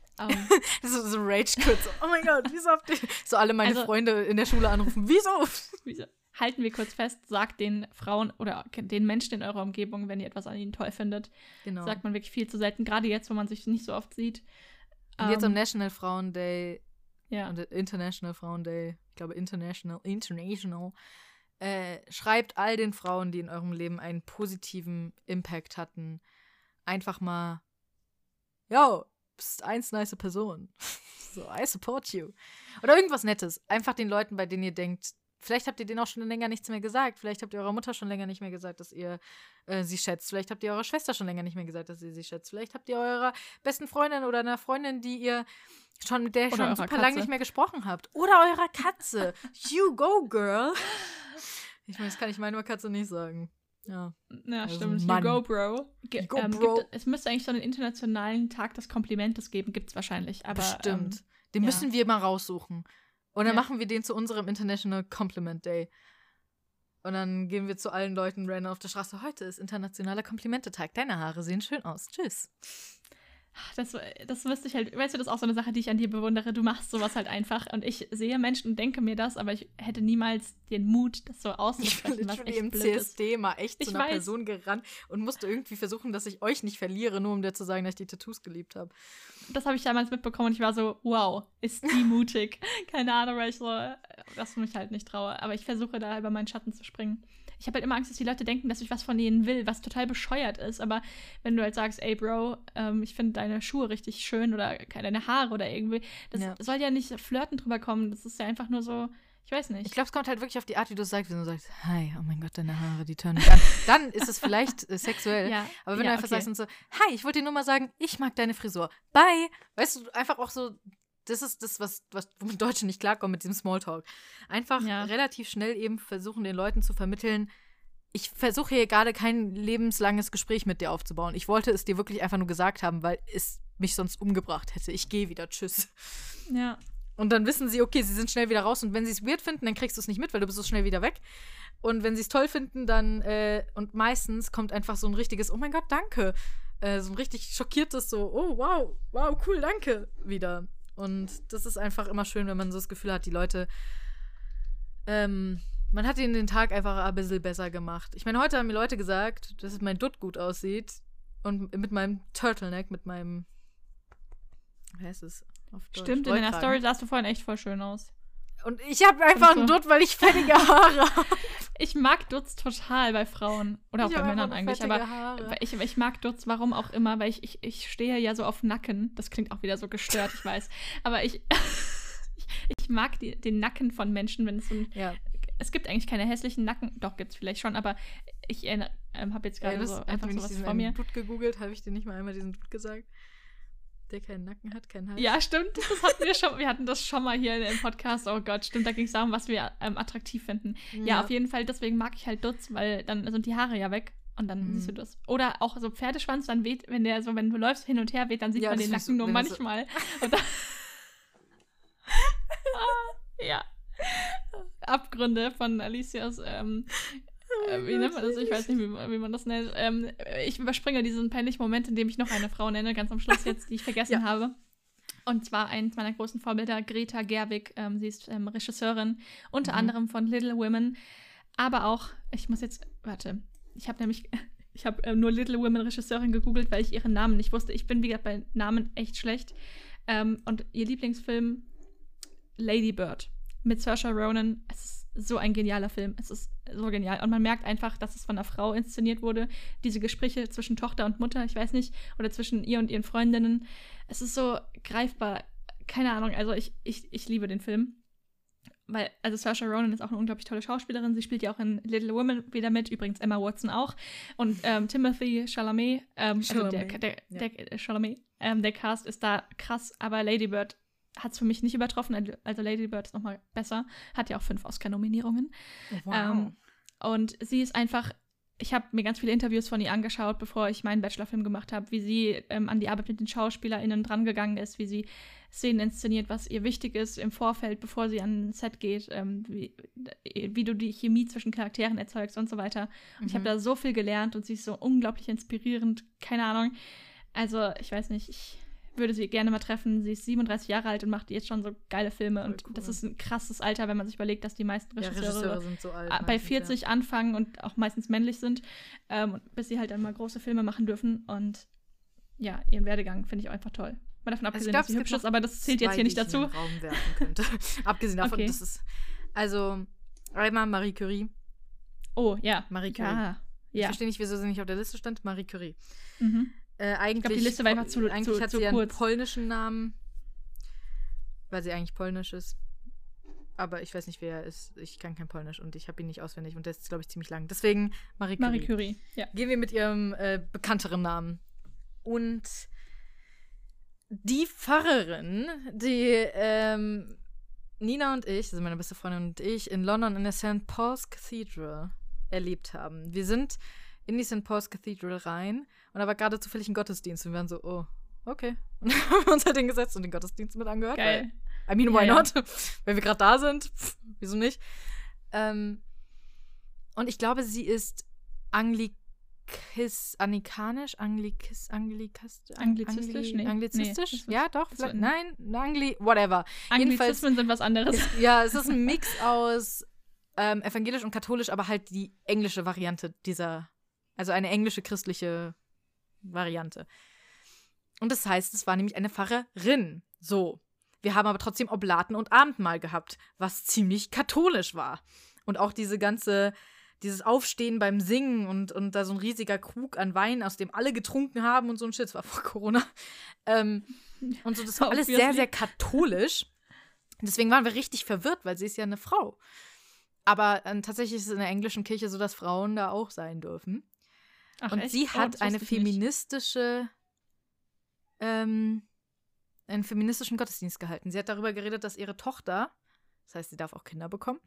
So Rage-Quit. So, oh mein Gott, wieso habt ihr... So alle meine Freunde in der Schule anrufen. Wieso? Halten wir kurz fest, sagt den Frauen oder den Menschen in eurer Umgebung, wenn ihr etwas an ihnen toll findet. Genau. Sagt man wirklich viel zu selten, gerade jetzt, wo man sich nicht so oft sieht. Und jetzt am National Frauen Day und International Frauen Day, ich glaube International, schreibt all den Frauen, die in eurem Leben einen positiven Impact hatten, einfach mal, yo, bist eins nice Person. So, I support you. Oder irgendwas Nettes. Einfach den Leuten, bei denen ihr denkt, vielleicht habt ihr denen auch schon länger nichts mehr gesagt. Vielleicht habt ihr eurer Mutter schon länger nicht mehr gesagt, dass ihr sie schätzt. Vielleicht habt ihr eurer Schwester schon länger nicht mehr gesagt, dass ihr sie schätzt. Vielleicht habt ihr eurer besten Freundin oder einer Freundin, mit der ihr schon super lange nicht mehr gesprochen habt. Oder eurer Katze. You go, girl. Ich meine, das kann ich meiner Katze nicht sagen. Ja, also stimmt. You go, bro. Es müsste eigentlich so einen internationalen Tag des Komplimentes geben. Gibt es wahrscheinlich. Aber, bestimmt. Den müssen wir mal raussuchen. Und dann machen wir den zu unserem International Compliment Day. Und dann gehen wir zu allen Leuten random auf der Straße. Heute ist internationaler Komplimente-Tag. Deine Haare sehen schön aus. Tschüss. Das wüsste ich halt, weißt du, das ist auch so eine Sache, die ich an dir bewundere. Du machst sowas halt einfach und ich sehe Menschen und denke mir das, aber ich hätte niemals den Mut, das so auszusprechen, was echt im blöd CSD ist. mal echt zu einer Person gerannt und musste irgendwie versuchen, dass ich euch nicht verliere, nur um dir zu sagen, dass ich die Tattoos geliebt habe. Das habe ich damals mitbekommen und ich war so, wow, ist die mutig. Keine Ahnung, weil ich so, dass ich mich halt nicht traue. Aber ich versuche da über meinen Schatten zu springen. Ich habe halt immer Angst, dass die Leute denken, dass ich was von denen will, was total bescheuert ist. Aber wenn du halt sagst, ey, Bro, ich finde deine Schuhe richtig schön oder deine Haare oder irgendwie, das soll ja nicht flirten drüber kommen. Das ist ja einfach nur so, Ich weiß nicht. Ich glaube, es kommt halt wirklich auf die Art, wie du es sagst, wenn du sagst, hi, oh mein Gott, deine Haare, die turnen mich an. Dann ist es vielleicht sexuell. Ja, aber wenn du einfach sagst und so, hi, ich wollte dir nur mal sagen, ich mag deine Frisur. Bye. Weißt du, einfach auch so, das ist das, womit Deutsche nicht klarkommen mit diesem Smalltalk. Einfach relativ schnell eben versuchen, den Leuten zu vermitteln, ich versuche hier gerade kein lebenslanges Gespräch mit dir aufzubauen. Ich wollte es dir wirklich einfach nur gesagt haben, weil es mich sonst umgebracht hätte. Ich gehe wieder, tschüss. Ja. Und dann wissen sie, okay, sie sind schnell wieder raus. Und wenn sie es weird finden, dann kriegst du es nicht mit, weil du bist so schnell wieder weg. Und wenn sie es toll finden, dann und meistens kommt einfach so ein richtiges, oh mein Gott, danke. So ein richtig schockiertes so, oh, wow, cool, danke, wieder. Und das ist einfach immer schön, wenn man so das Gefühl hat, die Leute, man hat ihnen den Tag einfach ein bisschen besser gemacht. Ich meine, heute haben mir Leute gesagt, dass mein Dutt gut aussieht. Und mit meinem Turtleneck, mit meinem, wie heißt es auf Deutsch? Stimmt, in deiner Story sahst du vorhin echt voll schön aus. Und ich habe einfach einen Dutt, weil ich fettige Haare habe. Ich mag Dutts total bei Frauen. Oder auch bei Männern eigentlich. Aber ich mag Dutts, warum auch immer, weil ich stehe ja so auf Nacken. Das klingt auch wieder so gestört, ich weiß. Aber ich mag den Nacken von Menschen, wenn es so ein. Ja. Es gibt eigentlich keine hässlichen Nacken. Doch, gibt es vielleicht schon, aber ich habe jetzt gerade so einfach sowas vor mir. Dutt gegoogelt, habe ich dir nicht mal einmal diesen Dutt gesagt? Der keinen Nacken hat, keinen Hals. Ja, stimmt. Das hatten wir schon. Wir hatten das schon mal hier im Podcast. Oh Gott, stimmt. Da ging es darum, was wir attraktiv finden. Ja, auf jeden Fall. Deswegen mag ich halt Dutz, weil dann sind die Haare ja weg. Und dann siehst du das. Oder auch so Pferdeschwanz, dann weht, wenn du läufst hin und her weht, dann sieht man den Nacken nur manchmal. Und dann ja. Abgründe von Alicias, wie nennt man das? Ich weiß nicht, wie man das nennt. Ich überspringe diesen peinlichen Moment, in dem ich noch eine Frau nenne, ganz am Schluss jetzt, die ich vergessen habe. Und zwar eines meiner großen Vorbilder, Greta Gerwig. Sie ist Regisseurin, unter anderem von Little Women. Aber auch, ich habe nur Little Women Regisseurin gegoogelt, weil ich ihren Namen nicht wusste. Ich bin, wie gesagt, bei Namen echt schlecht. Und ihr Lieblingsfilm, Lady Bird. Mit Saoirse Ronan. Es ist so ein genialer Film. Es ist so genial. Und man merkt einfach, dass es von einer Frau inszeniert wurde. Diese Gespräche zwischen Tochter und Mutter, ich weiß nicht, oder zwischen ihr und ihren Freundinnen. Es ist so greifbar. Keine Ahnung, also ich liebe den Film. Weil, also Saoirse Ronan ist auch eine unglaublich tolle Schauspielerin. Sie spielt ja auch in Little Women wieder mit. Übrigens Emma Watson auch. Und Timothée Chalamet, Chalamet, der Cast ist da krass. Aber Lady Bird hat es für mich nicht übertroffen. Also Lady Bird ist nochmal besser. Hat ja auch 5 Oscar-Nominierungen. Wow. Und sie ist einfach, ich habe mir ganz viele Interviews von ihr angeschaut, bevor ich meinen Bachelorfilm gemacht habe, wie sie an die Arbeit mit den SchauspielerInnen drangegangen ist, wie sie Szenen inszeniert, was ihr wichtig ist im Vorfeld, bevor sie an ein Set geht, wie du die Chemie zwischen Charakteren erzeugst und so weiter. Und ich habe da so viel gelernt und sie ist so unglaublich inspirierend. Keine Ahnung. Also, ich weiß nicht, ich würde sie gerne mal treffen. Sie ist 37 Jahre alt und macht jetzt schon so geile Filme. Und cool. Das ist ein krasses Alter, wenn man sich überlegt, dass die meisten Regisseure sind so alt, bei 40 anfangen und auch meistens männlich sind, bis sie halt dann mal große Filme machen dürfen. Und ja, ihren Werdegang finde ich auch einfach toll. Mal davon abgesehen, dass sie hübsch ist, aber das zählt jetzt hier nicht dazu. Ich in den Raum werfen könnte. Abgesehen davon, das ist also einmal Marie Curie. Oh, ja. Marie Curie. Ja. Ich verstehe nicht, wieso sie nicht auf der Liste stand. Marie Curie. Eigentlich, ich glaube, die Liste war einfach zu hat sie einen polnischen Namen, weil sie eigentlich polnisch ist. Aber ich weiß nicht, wer er ist. Ich kann kein Polnisch und ich habe ihn nicht auswendig. Und der ist, glaube ich, ziemlich lang. Deswegen Marie Curie. Marie Curie, ja. Gehen wir mit ihrem bekannteren Namen. Und die Pfarrerin, die Nina und ich, also meine beste Freundin und ich, in London in der St. Paul's Cathedral erlebt haben. Wir sind in die St. Paul's Cathedral rein und da war gerade zufällig ein Gottesdienst und wir waren so, oh, okay. Und dann haben wir uns halt hingesetzt und den Gottesdienst mit angehört. Geil. Weil, I mean, why not? Wenn wir gerade da sind, wieso nicht? Und ich glaube, sie ist anglizistisch? Nee, ja, doch. Nein, whatever. Anglizismen sind was anderes. Es ist ein Mix aus evangelisch und katholisch, aber halt die englische Variante also eine englische christliche Variante. Und das heißt, es war nämlich eine Pfarrerin. So. Wir haben aber trotzdem Oblaten und Abendmahl gehabt, was ziemlich katholisch war. Und auch dieses Aufstehen beim Singen und da so ein riesiger Krug an Wein, aus dem alle getrunken haben und so ein Shit, das war vor Corona. Und so, das war alles sehr, sehr katholisch. Deswegen waren wir richtig verwirrt, weil sie ist ja eine Frau. Aber tatsächlich ist es in der englischen Kirche so, dass Frauen da auch sein dürfen. Ach, und echt? sie hat Das wusste ich nicht. einen feministischen Gottesdienst gehalten. Sie hat darüber geredet, dass ihre Tochter, das heißt, sie darf auch Kinder bekommen,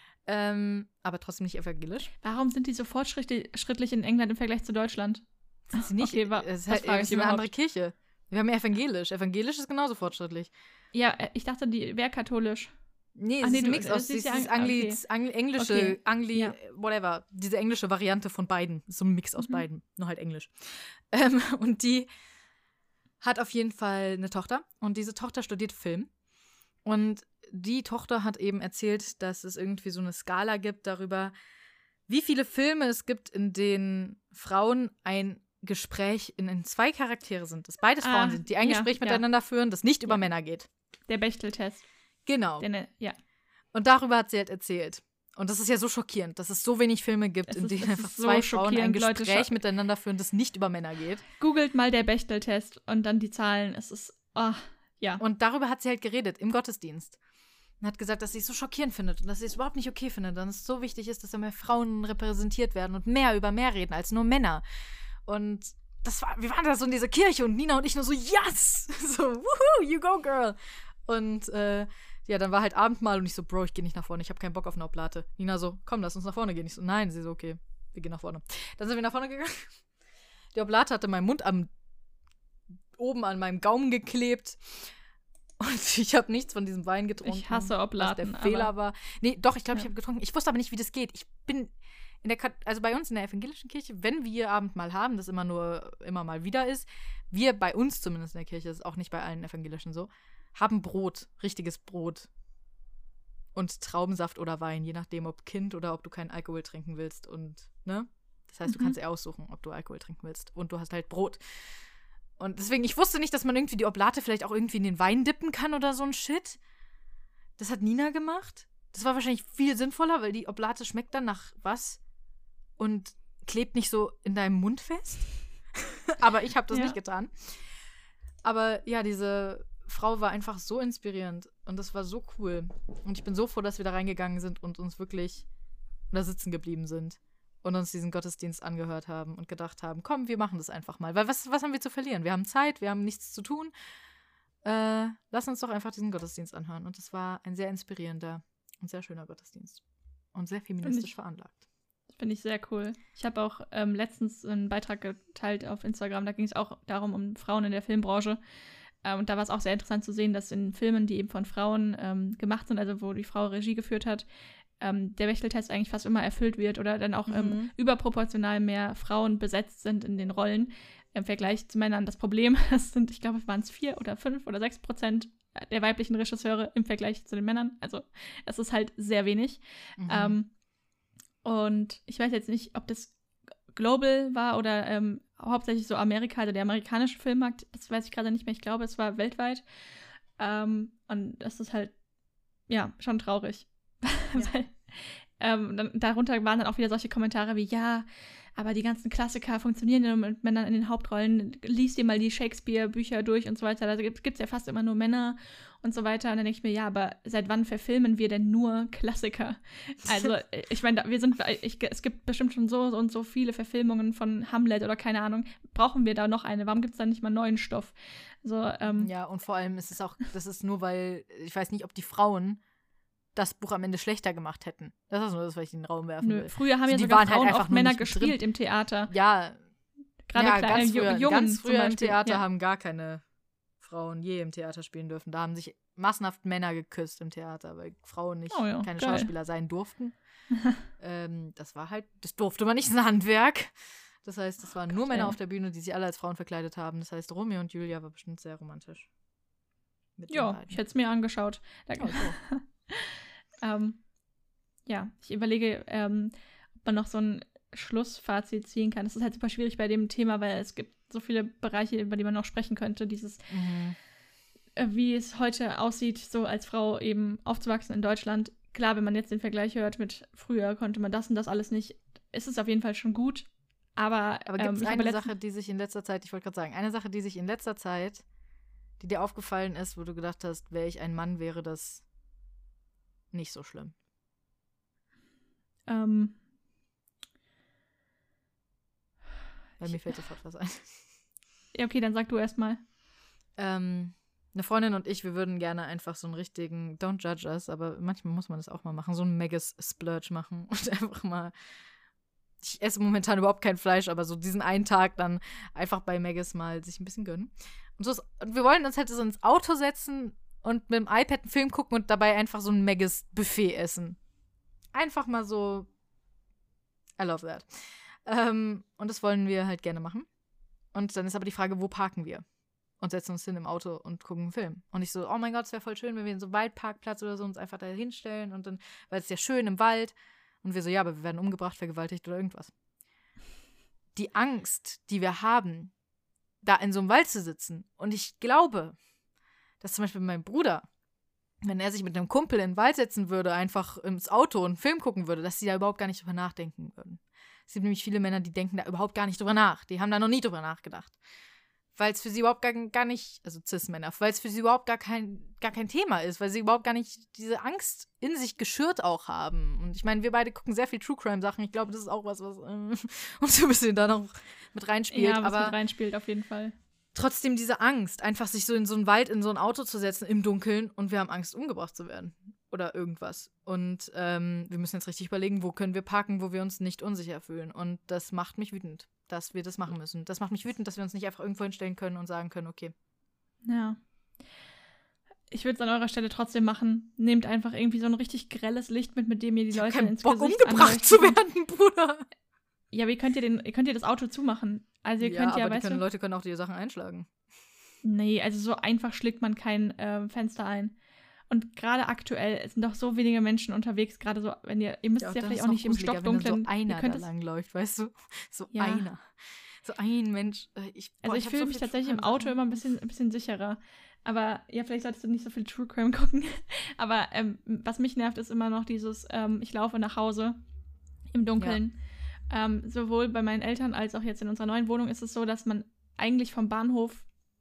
aber trotzdem nicht evangelisch. Warum sind die so fortschrittlich in England im Vergleich zu Deutschland? Sind sie nicht? Okay, es ist eine andere Kirche. Wir haben ja evangelisch. Evangelisch ist genauso fortschrittlich. Ja, ich dachte, die wäre katholisch. Nee, es ist ein Mix aus englische, whatever, diese englische Variante von beiden. So ein Mix aus beiden, nur halt Englisch. Und die hat auf jeden Fall eine Tochter und diese Tochter studiert Film. Und die Tochter hat eben erzählt, dass es irgendwie so eine Skala gibt darüber, wie viele Filme es gibt, in denen Frauen ein Gespräch in zwei Charaktere sind, dass beides Frauen sind, die ein Gespräch miteinander führen, das nicht über Männer geht. Der Bechtel-Test. Genau. Ja. Und darüber hat sie halt erzählt. Und das ist ja so schockierend, dass es so wenig Filme gibt, in denen einfach zwei Frauen ein Gespräch miteinander führen, das nicht über Männer geht. Googelt mal der Bechtel-Test und dann die Zahlen. Es ist, ja. Und darüber hat sie halt geredet, im Gottesdienst. Und hat gesagt, dass sie es so schockierend findet und dass sie es überhaupt nicht okay findet. Und dass es so wichtig ist, dass da mehr Frauen repräsentiert werden und mehr über mehr reden als nur Männer. Und wir waren da so in dieser Kirche und Nina und ich nur so, yes! So, woohoo, you go, girl! Und dann war halt Abendmahl und ich so, Bro, ich gehe nicht nach vorne, ich habe keinen Bock auf eine Oblate. Nina so, komm, lass uns nach vorne gehen. Ich so, nein. Sie so, okay, wir gehen nach vorne. Dann sind wir nach vorne gegangen. Die Oblate hatte meinen Mund oben an meinem Gaumen geklebt. Und ich habe nichts von diesem Wein getrunken. Ich hasse Oblaten. Was der Fehler war. Nee, doch, ich glaube, ich habe getrunken. Ich wusste aber nicht, wie das geht. Ich bin also bei uns in der evangelischen Kirche, wenn wir Abendmahl haben, das immer mal wieder ist, wir bei uns zumindest in der Kirche, das ist auch nicht bei allen Evangelischen so, haben Brot, richtiges Brot. Und Traubensaft oder Wein, je nachdem, ob Kind oder ob du keinen Alkohol trinken willst. Und, ne? Das heißt, du kannst dir aussuchen, ob du Alkohol trinken willst. Und du hast halt Brot. Und deswegen, ich wusste nicht, dass man irgendwie die Oblate vielleicht auch irgendwie in den Wein dippen kann oder so ein Shit. Das hat Nina gemacht. Das war wahrscheinlich viel sinnvoller, weil die Oblate schmeckt dann nach was und klebt nicht so in deinem Mund fest. Aber ich habe das nicht getan. Aber ja, diese Frau war einfach so inspirierend und das war so cool. Und ich bin so froh, dass wir da reingegangen sind und uns wirklich da sitzen geblieben sind und uns diesen Gottesdienst angehört haben und gedacht haben, komm, wir machen das einfach mal. Weil was haben wir zu verlieren? Wir haben Zeit, wir haben nichts zu tun. Lass uns doch einfach diesen Gottesdienst anhören. Und es war ein sehr inspirierender und sehr schöner Gottesdienst. Und sehr feministisch veranlagt. Finde ich sehr cool. Ich habe auch letztens einen Beitrag geteilt auf Instagram, da ging es auch darum, um Frauen in der Filmbranche. Und da war es auch sehr interessant zu sehen, dass in Filmen, die eben von Frauen gemacht sind, also wo die Frau Regie geführt hat, der Bechtel-Test eigentlich fast immer erfüllt wird oder dann auch überproportional mehr Frauen besetzt sind in den Rollen im Vergleich zu Männern. Das Problem sind, ich glaube, waren es 4 oder 5 oder 6% der weiblichen Regisseure im Vergleich zu den Männern. Also es ist halt sehr wenig. Und ich weiß jetzt nicht, ob das global war oder hauptsächlich so Amerika, also der amerikanische Filmmarkt, das weiß ich gerade nicht mehr. Ich glaube, es war weltweit. Und das ist halt, ja, schon traurig. Ja. Weil, darunter waren dann auch wieder solche Kommentare wie, ja, aber die ganzen Klassiker funktionieren ja mit Männern in den Hauptrollen. Lies dir mal die Shakespeare-Bücher durch und so weiter. Da gibt es ja fast immer nur Männer und so weiter. Und dann denke ich mir, ja, aber seit wann verfilmen wir denn nur Klassiker? Also, ich meine, es gibt bestimmt schon so und so viele Verfilmungen von Hamlet oder keine Ahnung. Brauchen wir da noch eine? Warum gibt es da nicht mal neuen Stoff? So, ja, und vor allem ist es auch, das ist nur, weil, ich weiß nicht, ob die Frauen das Buch am Ende schlechter gemacht hätten. Das ist nur das, was ich in den Raum werfen will. Früher haben ja sogar Frauen halt auch Männer gespielt im Theater. Ja. Gerade ganz früher, Jungen ganz früher im Theater haben gar keine Frauen je im Theater spielen dürfen. Da haben sich massenhaft Männer geküsst im Theater, weil Frauen nicht keine Schauspieler sein durften. Das durfte man nicht, das ist ein Handwerk. Das heißt, es waren nur Männer auf der Bühne, die sich alle als Frauen verkleidet haben. Das heißt, Romeo und Julia war bestimmt sehr romantisch. Ja, ich hätte es mir angeschaut. Danke. Ja, ich überlege, ob man noch so ein Schlussfazit ziehen kann. Das ist halt super schwierig bei dem Thema, weil es gibt so viele Bereiche, über die man noch sprechen könnte. Dieses, wie es heute aussieht, so als Frau eben aufzuwachsen in Deutschland. Klar, wenn man jetzt den Vergleich hört mit früher, konnte man das und das alles nicht. Ist es auf jeden Fall schon gut. Aber gibt es eine Sache, die sich in letzter Zeit, die dir aufgefallen ist, wo du gedacht hast, wäre ich ein Mann, wäre das nicht so schlimm. Bei mir fällt sofort was ein. Ja, okay, dann sag du erst mal. Eine Freundin und ich, wir würden gerne einfach so einen richtigen, don't judge us, aber manchmal muss man das auch mal machen, so einen Megas-Splurge machen und einfach mal, ich esse momentan überhaupt kein Fleisch, aber so diesen einen Tag dann einfach bei Megas mal sich ein bisschen gönnen. Und wir wollen uns halt so ins Auto setzen und mit dem iPad einen Film gucken und dabei einfach so ein Megas-Buffet essen. Einfach mal so, I love that. Und das wollen wir halt gerne machen. Und dann ist aber die Frage, wo parken wir? Und setzen uns hin im Auto und gucken einen Film. Und ich so, oh mein Gott, es wäre voll schön, wenn wir in so einem Waldparkplatz oder so uns einfach da hinstellen und dann, weil es ist ja schön im Wald. Und wir so, ja, aber wir werden umgebracht, vergewaltigt oder irgendwas. Die Angst, die wir haben, da in so einem Wald zu sitzen. Und ich glaube, dass zum Beispiel mein Bruder, wenn er sich mit einem Kumpel in den Wald setzen würde, einfach ins Auto und einen Film gucken würde, dass sie da überhaupt gar nicht drüber nachdenken würden. Es gibt nämlich viele Männer, die denken da überhaupt gar nicht drüber nach. Die haben da noch nie drüber nachgedacht. Weil es für sie überhaupt gar nicht, also Cis-Männer, weil es für sie überhaupt gar kein Thema ist, weil sie überhaupt gar nicht diese Angst in sich geschürt auch haben. Und ich meine, wir beide gucken sehr viel True-Crime-Sachen. Ich glaube, das ist auch was uns so ein bisschen da noch mit reinspielt. Ja, was mit reinspielt, auf jeden Fall. Trotzdem diese Angst, einfach sich so in so einen Wald, in so ein Auto zu setzen, im Dunkeln und wir haben Angst, umgebracht zu werden. Oder irgendwas. Und wir müssen jetzt richtig überlegen, wo können wir parken, wo wir uns nicht unsicher fühlen. Und das macht mich wütend, dass wir das machen müssen. Das macht mich wütend, dass wir uns nicht einfach irgendwo hinstellen können und sagen können, okay. Ja. Ich würde es an eurer Stelle trotzdem machen. Nehmt einfach irgendwie so ein richtig grelles Licht mit dem ihr die Leute ins Gesicht umgebracht zu werden, Bruder. Ja, aber ihr könnt ja das Auto zumachen. Also ihr könnt ja, weißt du, Leute können auch die Sachen einschlagen. Nee, also so einfach schlägt man kein Fenster ein. Und gerade aktuell sind doch so wenige Menschen unterwegs, gerade so, wenn ihr müsst ja vielleicht auch nicht im Stockdunklen. So einer da langläuft, weißt du? So einer. So ein Mensch. Ich fühle mich tatsächlich im Auto immer ein bisschen sicherer. Aber ja, vielleicht solltest du nicht so viel True Crime gucken. Aber was mich nervt, ist immer noch dieses, ich laufe nach Hause im Dunkeln. Ja. Sowohl bei meinen Eltern als auch jetzt in unserer neuen Wohnung ist es so, dass man eigentlich vom Bahnhof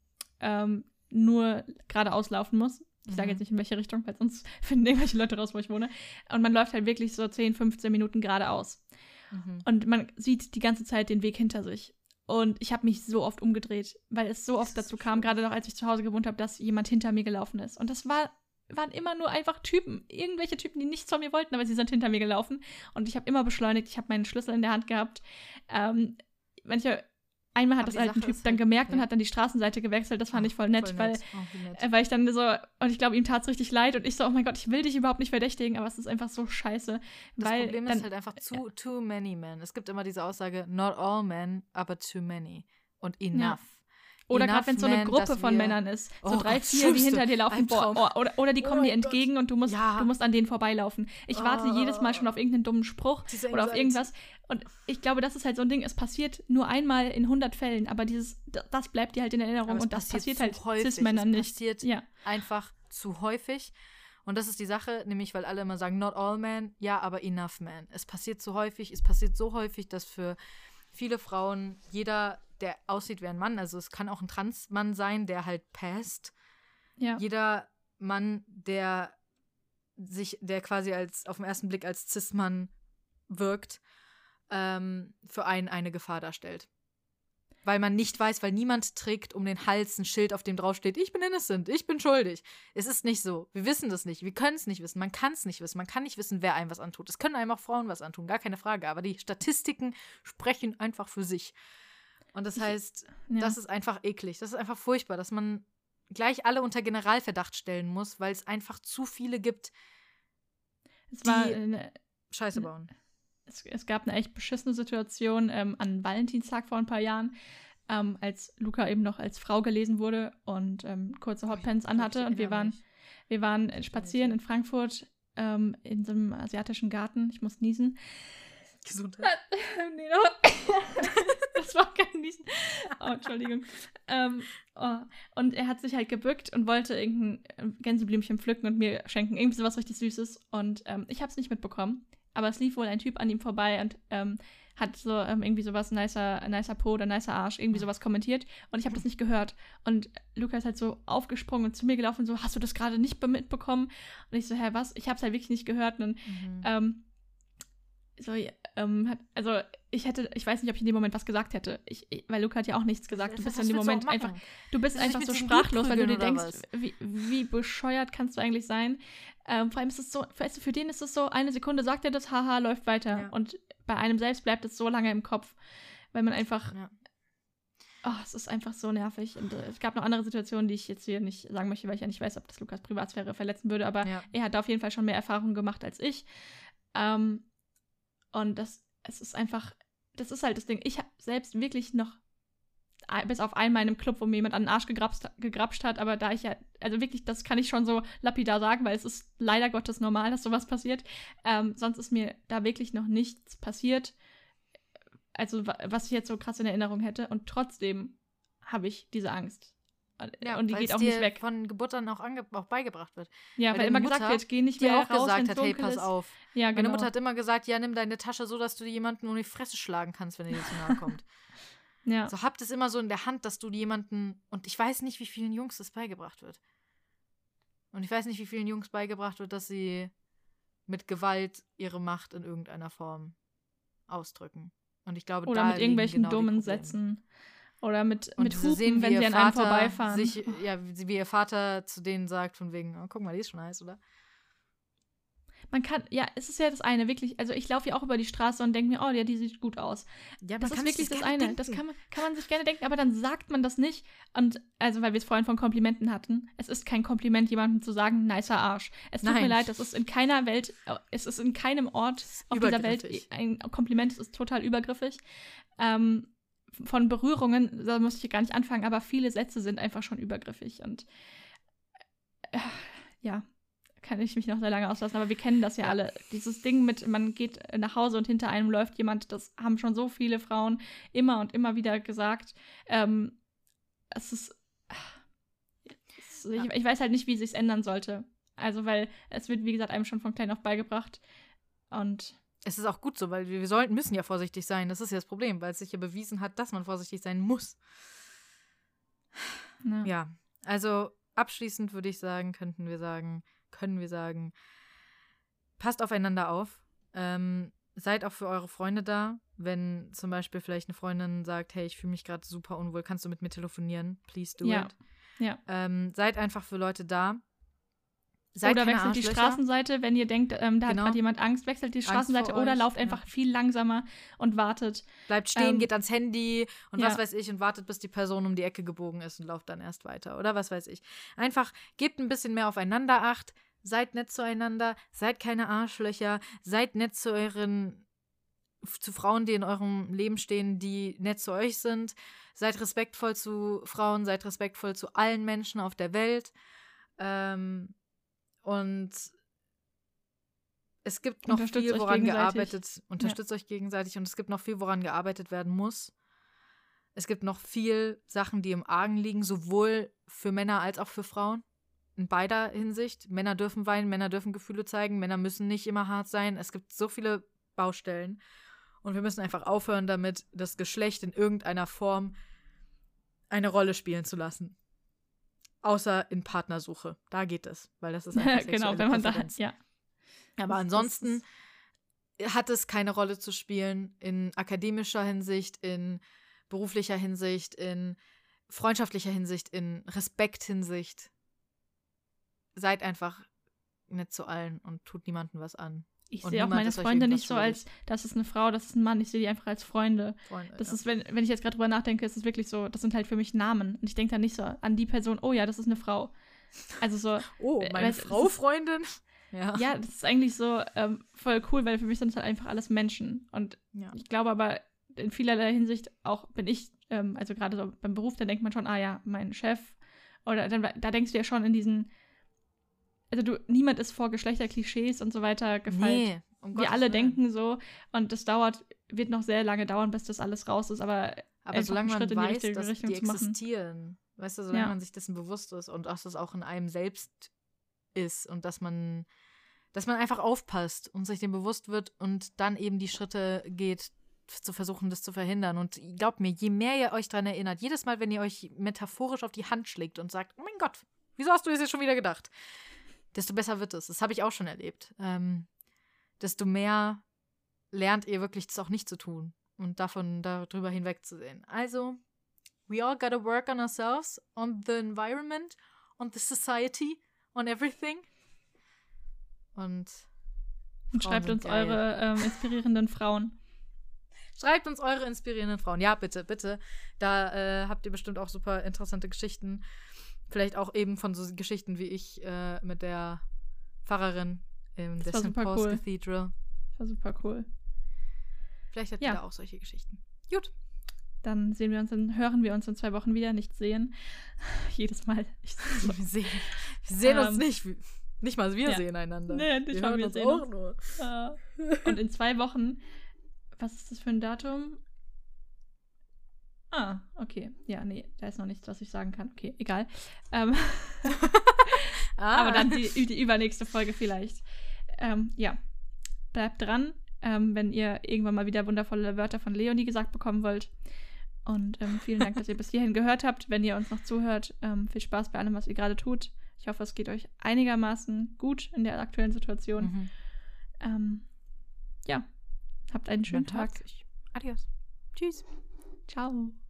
nur geradeaus laufen muss. Ich sage jetzt nicht in welche Richtung, weil sonst finden irgendwelche Leute raus, wo ich wohne. Und man läuft halt wirklich so 10, 15 Minuten geradeaus. Und man sieht die ganze Zeit den Weg hinter sich. Und ich habe mich so oft umgedreht, weil es so oft dazu kam, gerade noch als ich zu Hause gewohnt habe, dass jemand hinter mir gelaufen ist. Und das waren immer nur einfach Typen, irgendwelche Typen, die nichts von mir wollten, aber sie sind hinter mir gelaufen. Und ich habe immer beschleunigt, ich habe meinen Schlüssel in der Hand gehabt. Einmal hat das halt ein Typ dann gemerkt und hat dann die Straßenseite gewechselt. Das fand ich voll nett, weil ich dann so, und ich glaube, ihm tat es richtig leid. Und ich so, oh mein Gott, ich will dich überhaupt nicht verdächtigen, aber es ist einfach so scheiße. Das Problem ist halt einfach too many men. Es gibt immer diese Aussage, not all men, aber too many. Und enough. Ja. Oder gerade wenn es so eine Gruppe von Männern ist. So 3, 4, die hinter dir laufen. Oder die kommen dir entgegen und du musst an denen vorbeilaufen. Ich warte jedes Mal schon auf irgendeinen dummen Spruch oder auf irgendwas. Und ich glaube, das ist halt so ein Ding, es passiert nur einmal in 100 Fällen, aber das bleibt dir halt in Erinnerung und das passiert halt Cis-Männern nicht. Es passiert einfach zu häufig. Und das ist die Sache, nämlich weil alle immer sagen, not all men, ja, aber enough men. Es passiert so häufig, dass für viele Frauen jeder, der aussieht wie ein Mann, also es kann auch ein Transmann sein, der halt passt. Ja. Jeder Mann, der quasi auf den ersten Blick als Cis-Mann wirkt, für einen eine Gefahr darstellt. Weil man nicht weiß, weil niemand trägt um den Hals ein Schild, auf dem draufsteht, ich bin innocent, ich bin schuldig. Es ist nicht so. Wir wissen das nicht. Wir können es nicht wissen. Man kann es nicht wissen. Man kann nicht wissen, wer einem was antut. Es können einem auch Frauen was antun, gar keine Frage. Aber die Statistiken sprechen einfach für sich. Und das heißt, das ist einfach eklig. Das ist einfach furchtbar, dass man gleich alle unter Generalverdacht stellen muss, weil es einfach zu viele gibt, die Scheiße bauen. Es gab eine echt beschissene Situation an Valentinstag vor ein paar Jahren, als Luca eben noch als Frau gelesen wurde und kurze Hotpants anhatte. Und wir waren spazieren in Frankfurt in so einem asiatischen Garten. Ich muss niesen. Gesundheit. Nee, das war kein Niesen. Oh, Entschuldigung. Und er hat sich halt gebückt und wollte irgendein Gänseblümchen pflücken und mir schenken. Irgendwie sowas richtig Süßes. Und ich habe es nicht mitbekommen. Aber es lief wohl ein Typ an ihm vorbei und hat so irgendwie sowas, nicer Po oder nicer Arsch, irgendwie sowas kommentiert und ich habe das nicht gehört. Und Luca ist halt so aufgesprungen und zu mir gelaufen und so, hast du das gerade nicht mitbekommen? Und ich so, hä, was? Ich habe es halt wirklich nicht gehört. Und ich weiß nicht, ob ich in dem Moment was gesagt hätte. Weil Luca hat ja auch nichts gesagt. Du bist in dem Moment einfach so sprachlos, weil du dir denkst, wie bescheuert kannst du eigentlich sein? Vor allem ist es so, weißt du, für den ist es so, eine Sekunde sagt er das, haha, läuft weiter. Ja. Und bei einem selbst bleibt es so lange im Kopf, weil man einfach, es ist einfach so nervig. Und es gab noch andere Situationen, die ich jetzt hier nicht sagen möchte, weil ich ja nicht weiß, ob das Lukas Privatsphäre verletzen würde, aber er hat da auf jeden Fall schon mehr Erfahrungen gemacht als ich. Und es ist einfach, das ist halt das Ding. Ich habe selbst wirklich noch, bis auf einmal in einem Club, wo mir jemand an den Arsch gegrapscht hat, aber da ich ja, also wirklich, das kann ich schon so lapidar sagen, weil es ist leider Gottes normal, dass sowas passiert. Sonst ist mir da wirklich noch nichts passiert, also was ich jetzt so krass in Erinnerung hätte. Und trotzdem habe ich diese Angst. Ja, und die geht auch nicht weg. Von Geburt an auch beigebracht wird. Ja, weil immer gesagt wird, geh nicht mehr raus, die auch gesagt hat, hey, pass auf. Ja, genau. Meine Mutter hat immer gesagt, ja, nimm deine Tasche so, dass du jemanden um die Fresse schlagen kannst, wenn er dir zu nahe kommt. Ja. So, habt es immer so in der Hand, dass du jemanden, und ich weiß nicht, wie vielen Jungs das beigebracht wird. Und ich weiß nicht, wie vielen Jungs beigebracht wird, dass sie mit Gewalt ihre Macht in irgendeiner Form ausdrücken. Und ich glaube, oder da mit irgendwelchen genau dummen Sätzen. Oder mit Hupen, sehen, wenn sie an einem vorbeifahren. Wie ihr Vater zu denen sagt, von wegen, oh, guck mal, die ist schon heiß, oder? Man kann, ja, es ist ja das eine, wirklich, also ich laufe ja auch über die Straße und denke mir, oh ja, die sieht gut aus. Ja, das ist wirklich das eine. Denken. Das kann man sich gerne denken, aber dann sagt man das nicht. Und, also, weil wir es vorhin von Komplimenten hatten, es ist kein Kompliment, jemandem zu sagen, nicer Arsch. Es tut mir leid, das ist in keiner Welt, es ist in keinem Ort auf dieser Welt ein Kompliment, es ist total übergriffig. Von Berührungen, da muss ich gar nicht anfangen, aber viele Sätze sind einfach schon übergriffig und ja, kann ich mich noch sehr lange auslassen, aber wir kennen das ja alle. Dieses Ding mit, man geht nach Hause und hinter einem läuft jemand, das haben schon so viele Frauen immer und immer wieder gesagt. Es ist, ich weiß halt nicht, wie es sich ändern sollte. Also, weil es wird, wie gesagt, einem schon von klein auf beigebracht und es ist auch gut so, weil wir müssen ja vorsichtig sein. Das ist ja das Problem, weil es sich ja bewiesen hat, dass man vorsichtig sein muss. Ja, also abschließend würde ich sagen, können wir sagen, passt aufeinander auf. Seid auch für eure Freunde da. Wenn zum Beispiel vielleicht eine Freundin sagt, hey, ich fühle mich gerade super unwohl, kannst du mit mir telefonieren? Please do it. Ja. Seid einfach für Leute da. Oder wechselt die Straßenseite, wenn ihr denkt, da hat gerade jemand Angst, wechselt die Straßenseite oder lauft einfach viel langsamer und wartet. Bleibt stehen, geht ans Handy und was weiß ich und wartet, bis die Person um die Ecke gebogen ist und lauft dann erst weiter oder was weiß ich. Einfach gebt ein bisschen mehr aufeinander Acht, seid nett zueinander, seid keine Arschlöcher, seid nett zu Frauen, die in eurem Leben stehen, die nett zu euch sind. Seid respektvoll zu Frauen, seid respektvoll zu allen Menschen auf der Welt. Und es gibt noch viel, woran gearbeitet, unterstützt euch gegenseitig und es gibt noch viel, woran gearbeitet werden muss. Es gibt noch viel Sachen, die im Argen liegen, sowohl für Männer als auch für Frauen. In beider Hinsicht. Männer dürfen weinen, Männer dürfen Gefühle zeigen, Männer müssen nicht immer hart sein. Es gibt so viele Baustellen. Und wir müssen einfach aufhören damit, das Geschlecht in irgendeiner Form eine Rolle spielen zu lassen. Außer in Partnersuche. Da geht es, weil das ist einfach genau, wenn man Präferenz. da, ja. Aber ansonsten hat es keine Rolle zu spielen in akademischer Hinsicht, in beruflicher Hinsicht, in freundschaftlicher Hinsicht, in Respekthinsicht. Seid einfach nett zu allen und tut niemandem was an. Ich sehe auch meine Freunde nicht so als, das ist eine Frau, das ist ein Mann. Ich sehe die einfach als Freunde. Das ist, wenn ich jetzt gerade drüber nachdenke, ist es wirklich so, das sind halt für mich Namen. Und ich denke dann nicht so an die Person, oh ja, das ist eine Frau. Also so. Oh, meine Frau-Freundin? Ja, das ist eigentlich so voll cool, weil für mich sind es halt einfach alles Menschen. Und ich glaube aber, in vielerlei Hinsicht auch bin ich, also gerade so beim Beruf, da denkt man schon, ah ja, mein Chef. Oder dann, da denkst du ja schon in diesen, also niemand ist vor Geschlechterklischees und so weiter gefeit. Nee, wir alle denken so. Und das wird noch sehr lange dauern, bis das alles raus ist. Aber solange man weiß, dass Richtung die existieren, weißt du, solange man sich dessen bewusst ist und dass das auch in einem selbst ist und dass man einfach aufpasst und sich dem bewusst wird und dann eben die Schritte geht, zu versuchen, das zu verhindern. Und glaubt mir, je mehr ihr euch daran erinnert, jedes Mal, wenn ihr euch metaphorisch auf die Hand schlägt und sagt, oh mein Gott, wieso hast du das jetzt schon wieder gedacht? Desto besser wird es. Das habe ich auch schon erlebt. Desto mehr lernt ihr wirklich, das auch nicht zu tun und darüber hinwegzusehen. Also, we all gotta work on ourselves, on the environment, on the society, on everything. Und schreibt uns eure inspirierenden Frauen. Schreibt uns eure inspirierenden Frauen. Ja, bitte, bitte. Da habt ihr bestimmt auch super interessante Geschichten. Vielleicht auch eben von so Geschichten wie ich mit der Pfarrerin im der St. Paul's Cathedral. Das war super cool. Vielleicht habt ihr da auch solche Geschichten. Gut. Dann hören wir uns in 2 Wochen wieder. Nicht sehen. Jedes Mal. Wir sehen uns nicht. Nicht mal wir sehen einander. Nee, nicht mal wir sehen uns. Nur. Und in 2 Wochen, was ist das für ein Datum? Ah, okay. Ja, nee, da ist noch nichts, was ich sagen kann. Okay, egal. Aber dann die übernächste Folge vielleicht. Ja, bleibt dran, wenn ihr irgendwann mal wieder wundervolle Wörter von Leonie gesagt bekommen wollt. Und vielen Dank, dass ihr bis hierhin gehört habt. Wenn ihr uns noch zuhört, viel Spaß bei allem, was ihr gerade tut. Ich hoffe, es geht euch einigermaßen gut in der aktuellen Situation. Ja, habt einen schönen Tag. Adios. Tschüss. Ciao.